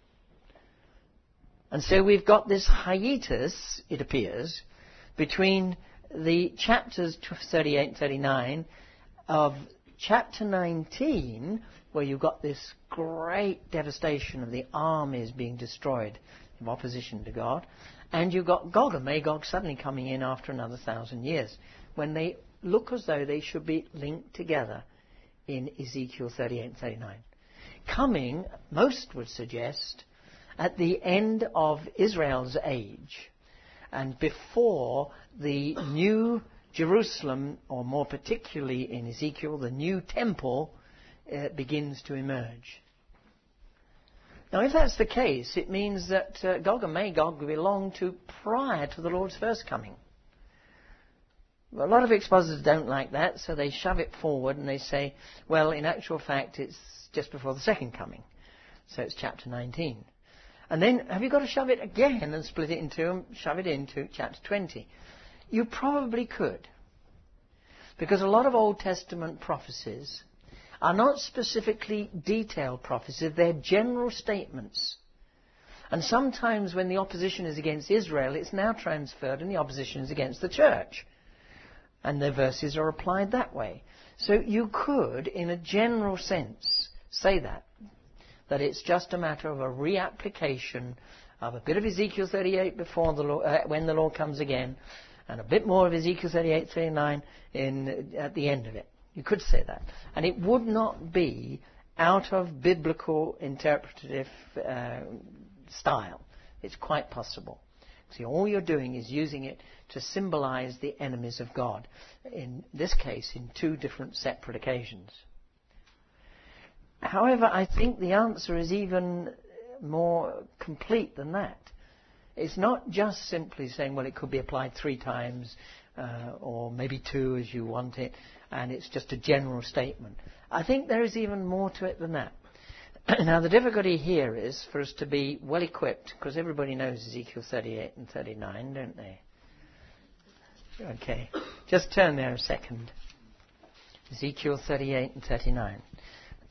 And so we've got this hiatus, it appears, between the chapters thirty-eight and thirty-nine of chapter nineteen, where you've got this great devastation of the armies being destroyed in opposition to God, and you've got Gog and Magog suddenly coming in after another thousand years, when they look as though they should be linked together in Ezekiel thirty-eight and thirty-nine. Coming, most would suggest, at the end of Israel's age, and before the new Jerusalem, or more particularly in Ezekiel, the new temple, uh, begins to emerge. Now, if that's the case, it means that uh, Gog and Magog belong to prior to the Lord's first coming. A lot of expositors don't like that, so they shove it forward and they say, well, in actual fact, it's just before the second coming. So it's chapter nineteen. And then, have you got to shove it again and split it in two and shove it into chapter twenty? You probably could. Because a lot of Old Testament prophecies are not specifically detailed prophecies, they're general statements. And sometimes when the opposition is against Israel, it's now transferred and the opposition is against the church. And the verses are applied that way. So you could, in a general sense, say that. That it's just a matter of a reapplication of a bit of Ezekiel thirty-eight before the Lord, uh, when the Lord comes again, and a bit more of Ezekiel thirty-eight, thirty-nine in, at the end of it. You could say that. And it would not be out of biblical interpretative uh, style. It's quite possible. See, all you're doing is using it to symbolize the enemies of God. In this case, in two different separate occasions. However, I think the answer is even more complete than that. It's not just simply saying, well, it could be applied three times, uh, or maybe two as you want it, and it's just a general statement. I think there is even more to it than that. Now, the difficulty here is for us to be well equipped, because everybody knows Ezekiel thirty-eight and thirty-nine, don't they? Okay, just turn there a second. Ezekiel thirty-eight and thirty-nine.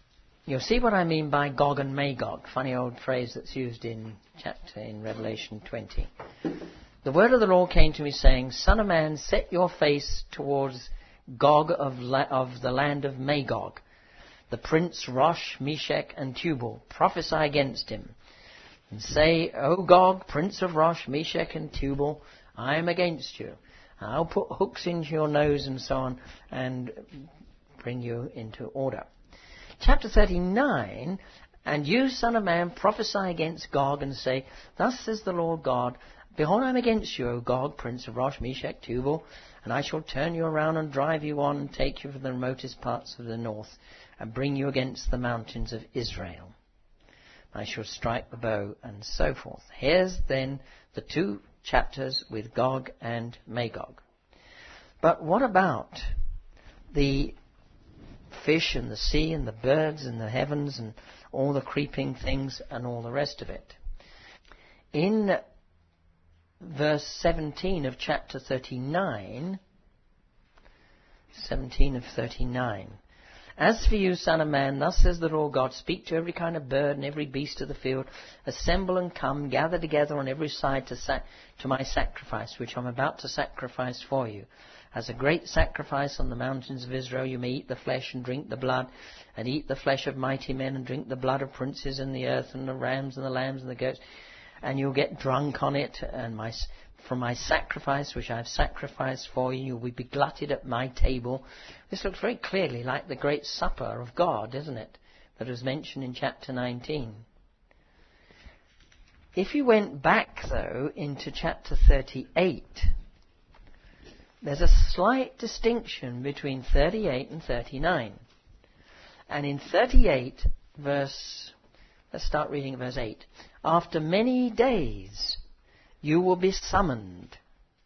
you'll see what I mean by Gog and Magog. Funny old phrase that's used in chapter in Revelation twenty. The word of the Lord came to me, saying, Son of man, set your face towards Gog of, la- of the land of Magog, the prince Rosh, Meshech, and Tubal. Prophesy against him, and say, O Gog, prince of Rosh, Meshech, and Tubal, I am against you. I'll put hooks into your nose and so on, and bring you into order. Chapter thirty-nine, and you, son of man, prophesy against Gog, and say, Thus says the Lord God, Behold, I am against you, O Gog, prince of Rosh, Meshech, Tubal, and I shall turn you around and drive you on and take you from the remotest parts of the north and bring you against the mountains of Israel. I shall strike the bow, and so forth. Here's then the two chapters with Gog and Magog. But what about the fish and the sea and the birds and the heavens and all the creeping things and all the rest of it? In verse seventeen of chapter thirty-nine, seventeen of thirty-nine, As for you, son of man, thus says the Lord God, speak to every kind of bird and every beast of the field, assemble and come, gather together on every side to, sac- to my sacrifice, which I'm about to sacrifice for you. As a great sacrifice on the mountains of Israel, you may eat the flesh and drink the blood, and eat the flesh of mighty men and drink the blood of princes in the earth, and the rams and the lambs and the goats, and you'll get drunk on it, and my, from my sacrifice, which I have sacrificed for you, you will be glutted at my table. This looks very clearly like the great supper of God, isn't it, that was mentioned in chapter nineteen. If you went back, though, into chapter thirty-eight, there's a slight distinction between thirty-eight and thirty-nine. And in thirty-eight, verse, let's start reading at verse eight. After many days you will be summoned.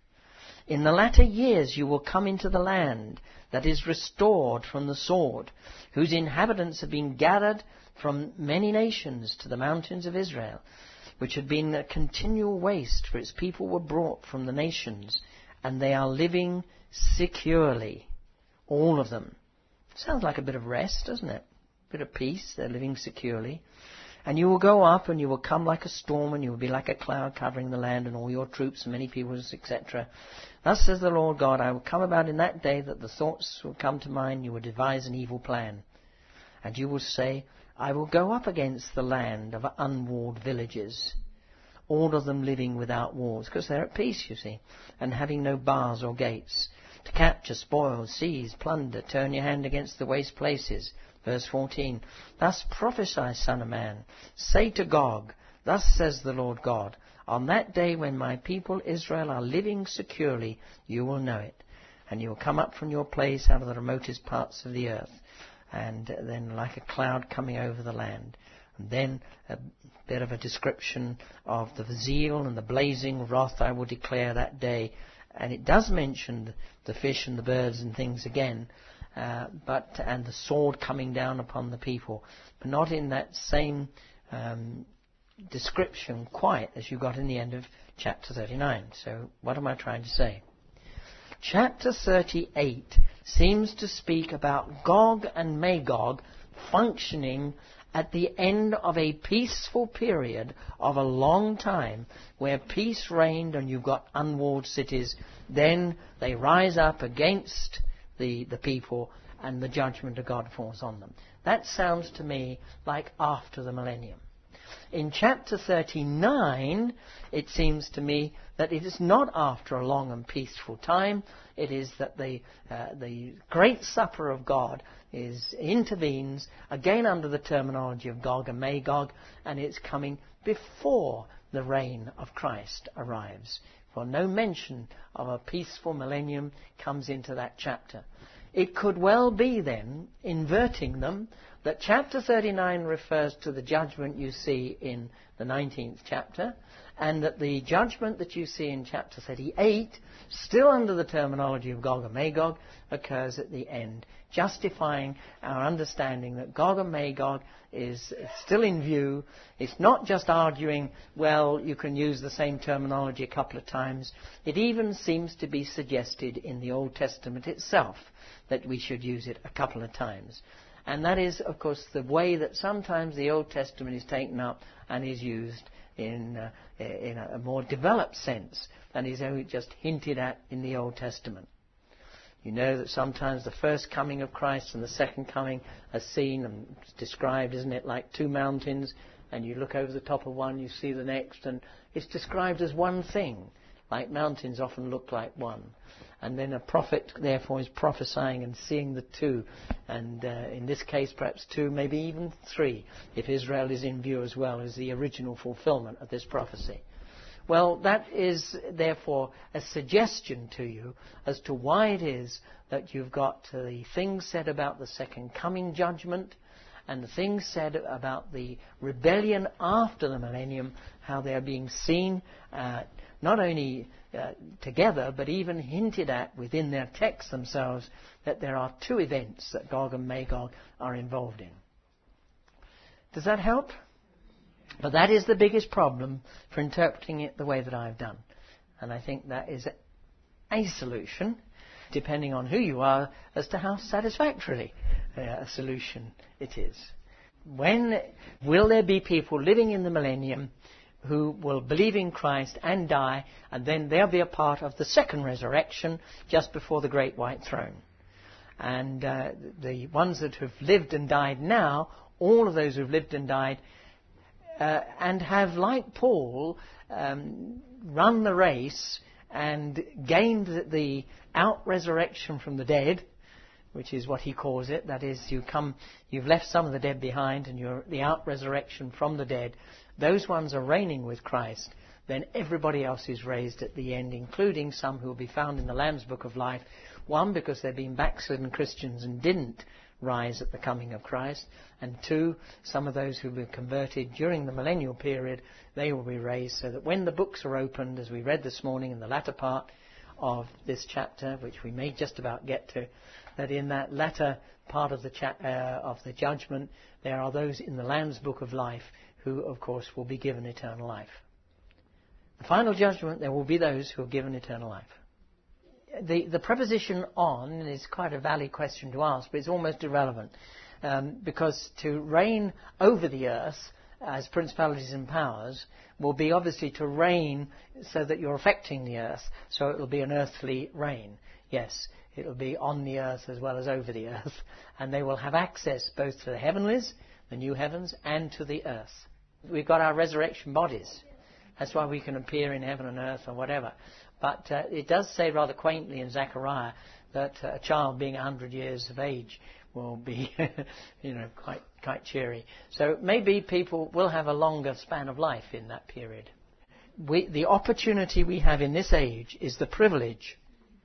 In the latter years you will come into the land that is restored from the sword, whose inhabitants have been gathered from many nations to the mountains of Israel, which had been a continual waste, for its people were brought from the nations, and they are living securely, all of them. Sounds like a bit of rest, doesn't it? A bit of peace. They're living securely. And you will go up, and you will come like a storm, and you will be like a cloud covering the land, and all your troops, and many peoples, et cetera. Thus says the Lord God, I will come about in that day that the thoughts will come to mind, you will devise an evil plan. And you will say, I will go up against the land of unwalled villages, all of them living without walls, because they're at peace, you see, and having no bars or gates, to capture, spoil, seize, plunder, turn your hand against the waste places. Verse fourteen, Thus prophesy, son of man, say to Gog, Thus says the Lord God, on that day when my people Israel are living securely, you will know it, and you will come up from your place out of the remotest parts of the earth, and then like a cloud coming over the land. And then a bit of a description of the zeal and the blazing wrath I will declare that day. And it does mention the fish and the birds and things again, uh, but and the sword coming down upon the people, but not in that same um, description quite as you got in the end of chapter thirty-nine. So what am I trying to say? Chapter thirty-eight seems to speak about Gog and Magog functioning at the end of a peaceful period of a long time where peace reigned and you've got unwalled cities. Then they rise up against the, the people and the judgment of God falls on them. That sounds to me like after the millennium. In chapter thirty-nine, it seems to me that it is not after a long and peaceful time. It is that the uh, the great supper of God is intervenes, again under the terminology of Gog and Magog, and it's coming before the reign of Christ arrives. For no mention of a peaceful millennium comes into that chapter. It could well be then, inverting them, that chapter thirty-nine refers to the judgment you see in the nineteenth chapter, and that the judgment that you see in chapter thirty-eight, still under the terminology of Gog and Magog, occurs at the end, justifying our understanding that Gog and Magog is still in view. It's not just arguing, well, you can use the same terminology a couple of times. It even seems to be suggested in the Old Testament itself that we should use it a couple of times. And that is, of course, the way that sometimes the Old Testament is taken up and is used in, uh, in a more developed sense than is only just hinted at in the Old Testament. You know that sometimes the first coming of Christ and the second coming are seen and described, isn't it, like two mountains, and you look over the top of one, you see the next, and it's described as one thing, like mountains often look like one. And then a prophet, therefore, is prophesying and seeing the two, and uh, in this case perhaps two, maybe even three, if Israel is in view as well as the original fulfillment of this prophecy. Well, that is, therefore, a suggestion to you as to why it is that you've got the things said about the second coming judgment and the things said about the rebellion after the millennium, how they are being seen uh, not only uh, together, but even hinted at within their texts themselves, that there are two events that Gog and Magog are involved in. Does that help? But that is the biggest problem for interpreting it the way that I've done. And I think that is a solution, depending on who you are, as to how satisfactorily uh, a solution it is. When will there be people living in the millennium who will believe in Christ and die, and then they'll be a part of the second resurrection just before the great white throne? And uh, the ones that have lived and died now, all of those who have lived and died, Uh, and have, like Paul, um, run the race and gained the out-resurrection from the dead, which is what he calls it. That is, you come, you've left some of the dead behind, and you're the out-resurrection from the dead. Those ones are reigning with Christ. Then everybody else is raised at the end, including some who will be found in the Lamb's Book of Life. One, because they've been backslidden Christians and didn't rise at the coming of Christ, and two, some of those who were converted during the millennial period, they will be raised, so that when the books are opened, as we read this morning in the latter part of this chapter, which we may just about get to, that in that latter part of the cha- uh, of the judgment, there are those in the Lamb's Book of Life who, of course, will be given eternal life. The final judgment, there will be those who are given eternal life. The, the preposition on is quite a valid question to ask, but it's almost irrelevant. Um, because to reign over the earth as principalities and powers will be obviously to reign so that you're affecting the earth. So it will be an earthly reign. Yes, it will be on the earth as well as over the earth. And they will have access both to the heavenlies, the new heavens, and to the earth. We've got our resurrection bodies. That's why we can appear in heaven and earth or whatever. But uh, it does say rather quaintly in Zechariah that uh, a child being a hundred years of age will be, you know, quite quite cheery. So maybe people will have a longer span of life in that period. We, the opportunity we have in this age is the privilege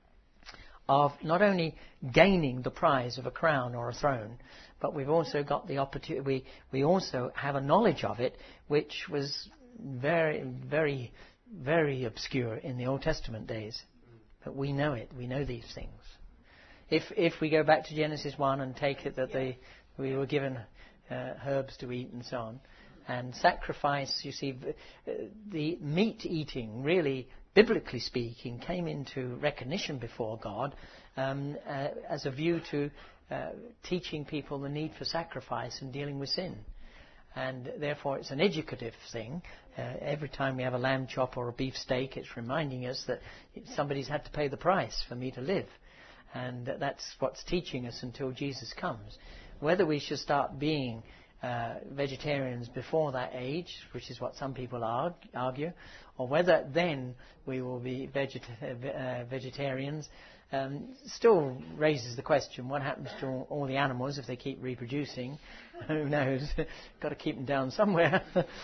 of not only gaining the prize of a crown or a throne, but we've also got the opportunity. We we also have a knowledge of it, which was very very. very obscure in the Old Testament days. But we know it. We know these things. If if we go back to Genesis one and take it that they we were given uh, herbs to eat and so on, and sacrifice, you see, the meat eating really, biblically speaking, came into recognition before God um, uh, as a view to uh, teaching people the need for sacrifice and dealing with sin. And therefore it's an educative thing. Uh, every time we have a lamb chop or a beef steak, it's reminding us that somebody's had to pay the price for me to live. And that's what's teaching us until Jesus comes. Whether we should start being uh, vegetarians before that age, which is what some people argue, or whether then we will be vegeta- uh, vegetarians, um, still raises the question, what happens to all, all the animals if they keep reproducing? Who knows? Got to keep them down somewhere.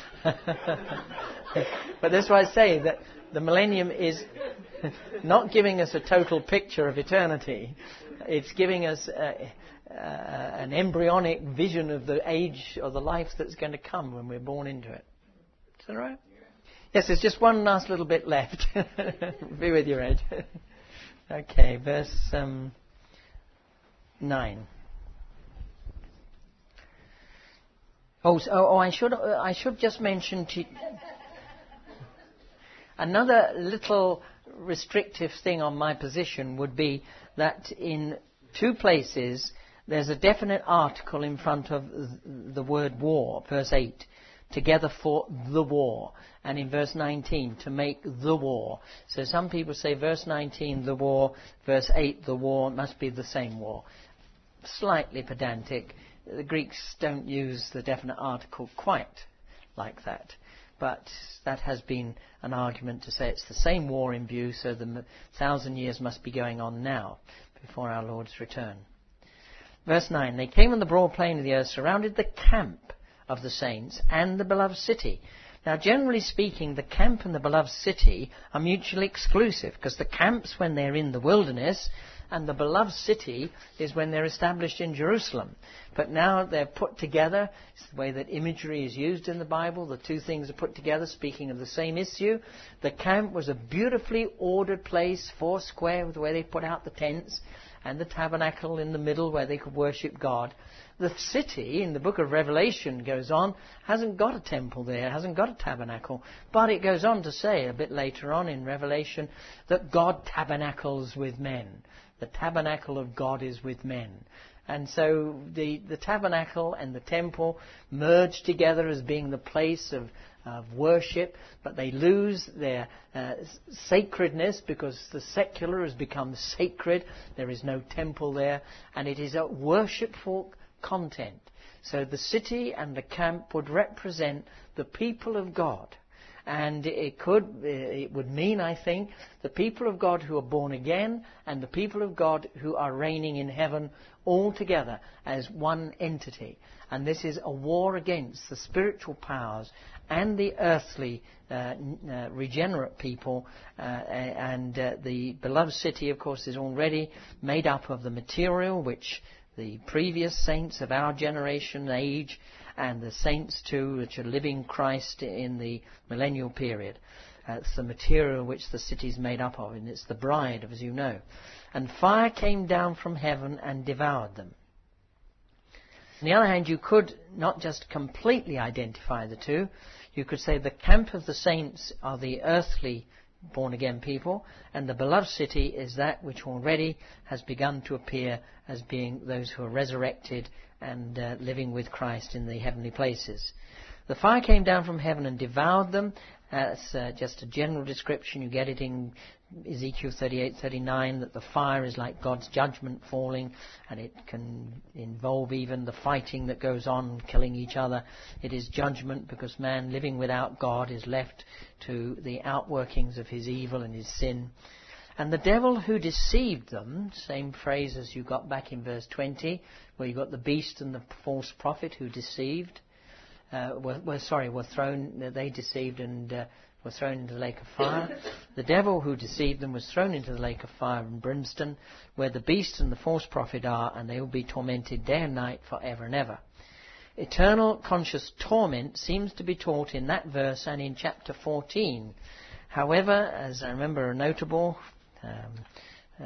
But that's why I say that the millennium is not giving us a total picture of eternity. It's giving us a, uh, an embryonic vision of the age or the life that's going to come when we're born into it. Is that right? Yes, there's just one last little bit left. Be with you, Ed. Okay, verse um, nine. Oh, so, oh, I should uh, I should just mention to another little restrictive thing on my position would be that in two places there's a definite article in front of the word war, verse eight. Together for the war. And in verse nineteen, to make the war. So some people say verse nineteen, the war, verse eight, the war, must be the same war. Slightly pedantic. The Greeks don't use the definite article quite like that. But that has been an argument to say it's the same war in view, so the thousand years must be going on now, before our Lord's return. Verse nine, they came on the broad plain of the earth, surrounded the camp of the saints and the beloved city. Now, generally speaking, the camp and the beloved city are mutually exclusive, because the camp's when they're in the wilderness, and the beloved city is when they're established in Jerusalem. But now they're put together. It's the way that imagery is used in the Bible. The two things are put together, speaking of the same issue. The camp was a beautifully ordered place, four square, with the way they put out the tents, and the tabernacle in the middle where they could worship God. The city, in the book of Revelation, goes on, hasn't got a temple there, hasn't got a tabernacle. But it goes on to say, a bit later on in Revelation, that God tabernacles with men. The tabernacle of God is with men. And so the, the tabernacle and the temple merge together as being the place of, of worship, but they lose their uh, sacredness because the secular has become sacred. There is no temple there, and it is a worshipful content. So the city and the camp would represent the people of God. And it could, it would mean, I think, the people of God who are born again and the people of God who are reigning in heaven all together as one entity. And this is a war against the spiritual powers and the earthly uh, uh, regenerate people. Uh, and uh, the beloved city, of course, is already made up of the material which the previous saints of our generation age, and the saints too, which are living Christ in the millennial period. Uh, it's the material which the city is made up of, and it's the bride, as you know. And fire came down from heaven and devoured them. On the other hand, you could not just completely identify the two. You could say the camp of the saints are the earthly born-again people, and the beloved city is that which already has begun to appear as being those who are resurrected and uh, living with Christ in the heavenly places. The fire came down from heaven and devoured them. That's uh, just a general description. You get it in Ezekiel thirty-eight, thirty-nine, that the fire is like God's judgment falling, and it can involve even the fighting that goes on, killing each other. It is judgment because man living without God is left to the outworkings of his evil and his sin. And the devil who deceived them, same phrase as you got back in verse twenty, where you got the beast and the false prophet who deceived, uh, were, were sorry, were thrown, they deceived and uh, were thrown into the lake of fire. The devil who deceived them was thrown into the lake of fire and brimstone, where the beast and the false prophet are, and they will be tormented day and night forever and ever. Eternal conscious torment seems to be taught in that verse and in chapter fourteen. However, as I remember a notable, um,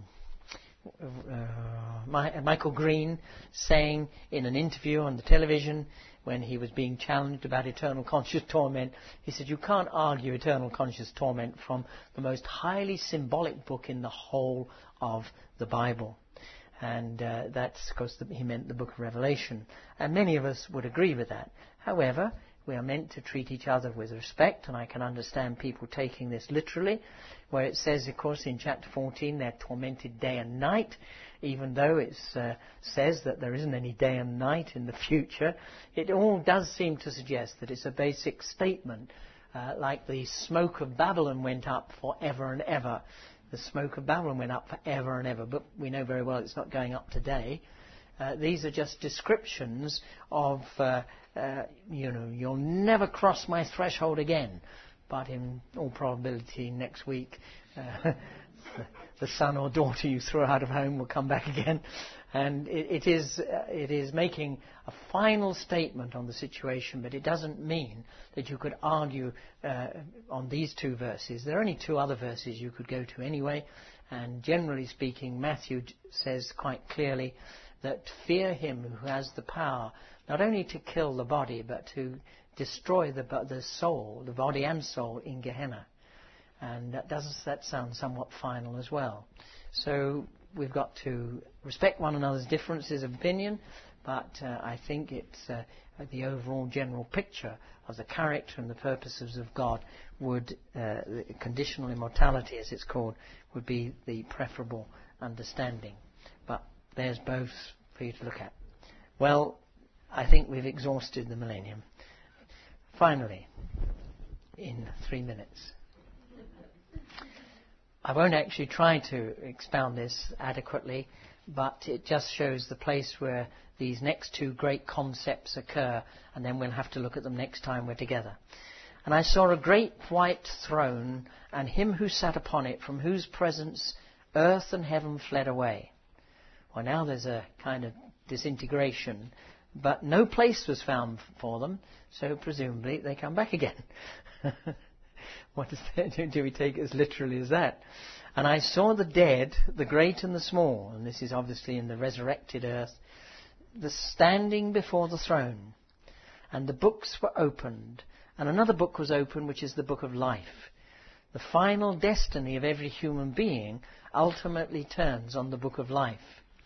um, uh, My, Michael Green saying in an interview on the television when he was being challenged about eternal conscious torment, he said, you can't argue eternal conscious torment from the most highly symbolic book in the whole of the Bible. And uh, that's, of course, the, he meant the book of Revelation. And many of us would agree with that. However, we are meant to treat each other with respect, and I can understand people taking this literally, where it says, of course, in chapter fourteen, they're tormented day and night, even though it uh, says that there isn't any day and night in the future. It all does seem to suggest that it's a basic statement, uh, like the smoke of Babylon went up forever and ever. The smoke of Babylon went up forever and ever, but we know very well it's not going up today. Uh, these are just descriptions of, uh, uh, you know, you'll never cross my threshold again. But in all probability, next week, uh, the, the son or daughter you throw out of home will come back again. And it, it is uh, it is making a final statement on the situation, but it doesn't mean that you could argue uh, on these two verses. There are only two other verses you could go to anyway. And generally speaking, Matthew says quite clearly that fear him who has the power not only to kill the body, but to destroy the, the soul, the body and soul, in Gehenna. And that does that sound somewhat final as well. So we've got to respect one another's differences of opinion, but uh, I think it's uh, the overall general picture of the character and the purposes of God would, uh, conditional immortality as it's called, would be the preferable understanding. But there's both for you to look at. Well, I think we've exhausted the millennium. Finally, in three minutes. I won't actually try to expound this adequately, but it just shows the place where these next two great concepts occur, and then we'll have to look at them next time we're together. And I saw a great white throne, and him who sat upon it, from whose presence earth and heaven fled away. Well, now there's a kind of disintegration, but no place was found for them, so presumably they come back again. What does that do? Do we take it as literally as that? And I saw the dead, the great and the small, and this is obviously in the resurrected earth, the standing before the throne. And the books were opened, and another book was opened, which is the book of life. The final destiny of every human being ultimately turns on the book of life.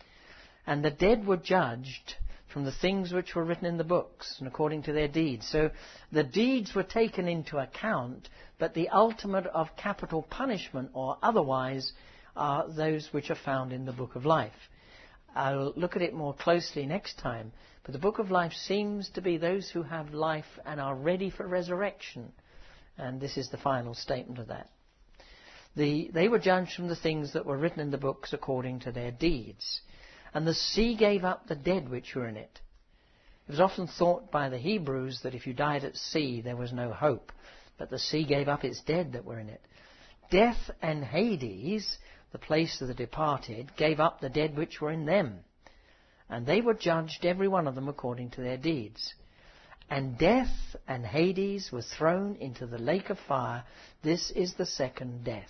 And the dead were judged from the things which were written in the books, and according to their deeds. So the deeds were taken into account, but the ultimate of capital punishment or otherwise are those which are found in the book of life. I'll look at it more closely next time, but the book of life seems to be those who have life and are ready for resurrection. And this is the final statement of that. The, they were judged from the things that were written in the books according to their deeds. And the sea gave up the dead which were in it. It was often thought by the Hebrews that if you died at sea there was no hope, but the sea gave up its dead that were in it. Death and Hades, the place of the departed, gave up the dead which were in them, and they were judged every one of them according to their deeds. And death and Hades were thrown into the lake of fire. This is the second death.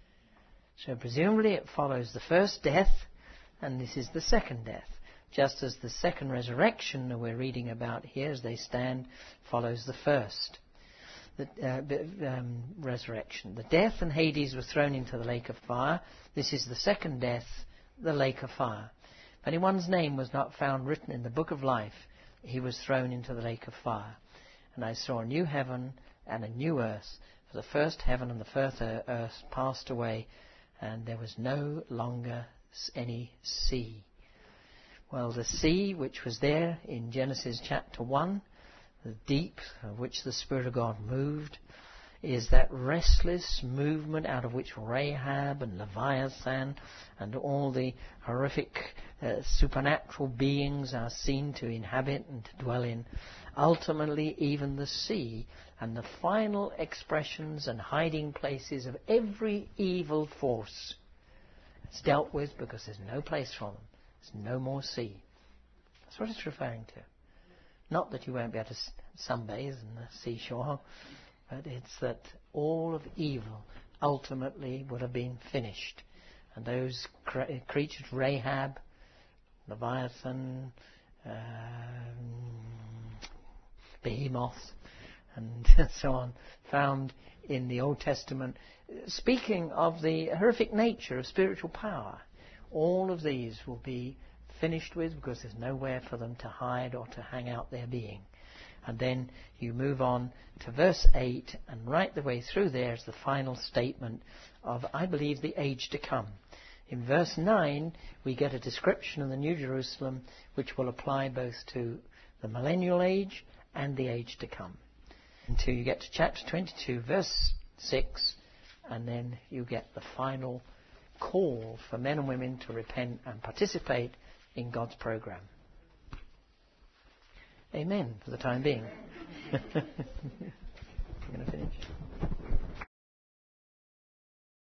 So presumably it follows the first death, and this is the second death. Just as the second resurrection that we're reading about here as they stand follows the first the, uh, um, resurrection. The death and Hades were thrown into the lake of fire. This is the second death, the lake of fire. If anyone's name was not found written in the book of life, he was thrown into the lake of fire. And I saw a new heaven and a new earth. For the first heaven and the first earth passed away, and there was no longer any sea. Well, the sea which was there in Genesis chapter one, the deep of which the Spirit of God moved, is that restless movement out of which Rahab and Leviathan and all the horrific uh, supernatural beings are seen to inhabit and to dwell in. Ultimately, even the sea and the final expressions and hiding places of every evil force. It's dealt with because there's no place for them. There's no more sea. That's what it's referring to. Not that you won't be able to sunbathe in the seashore, but it's that all of evil ultimately would have been finished. And those cre- creatures, Rahab, Leviathan, um, Behemoth, and so on, found in the Old Testament, speaking of the horrific nature of spiritual power. All of these will be finished with because there's nowhere for them to hide or to hang out their being. And then you move on to verse eight, and right the way through there is the final statement of, I believe, the age to come. In verse nine, we get a description of the New Jerusalem which will apply both to the millennial age and the age to come. Until you get to chapter twenty-two, verse six, and then you get the final call for men and women to repent and participate in God's program. Amen for the time being. I'm going to finish.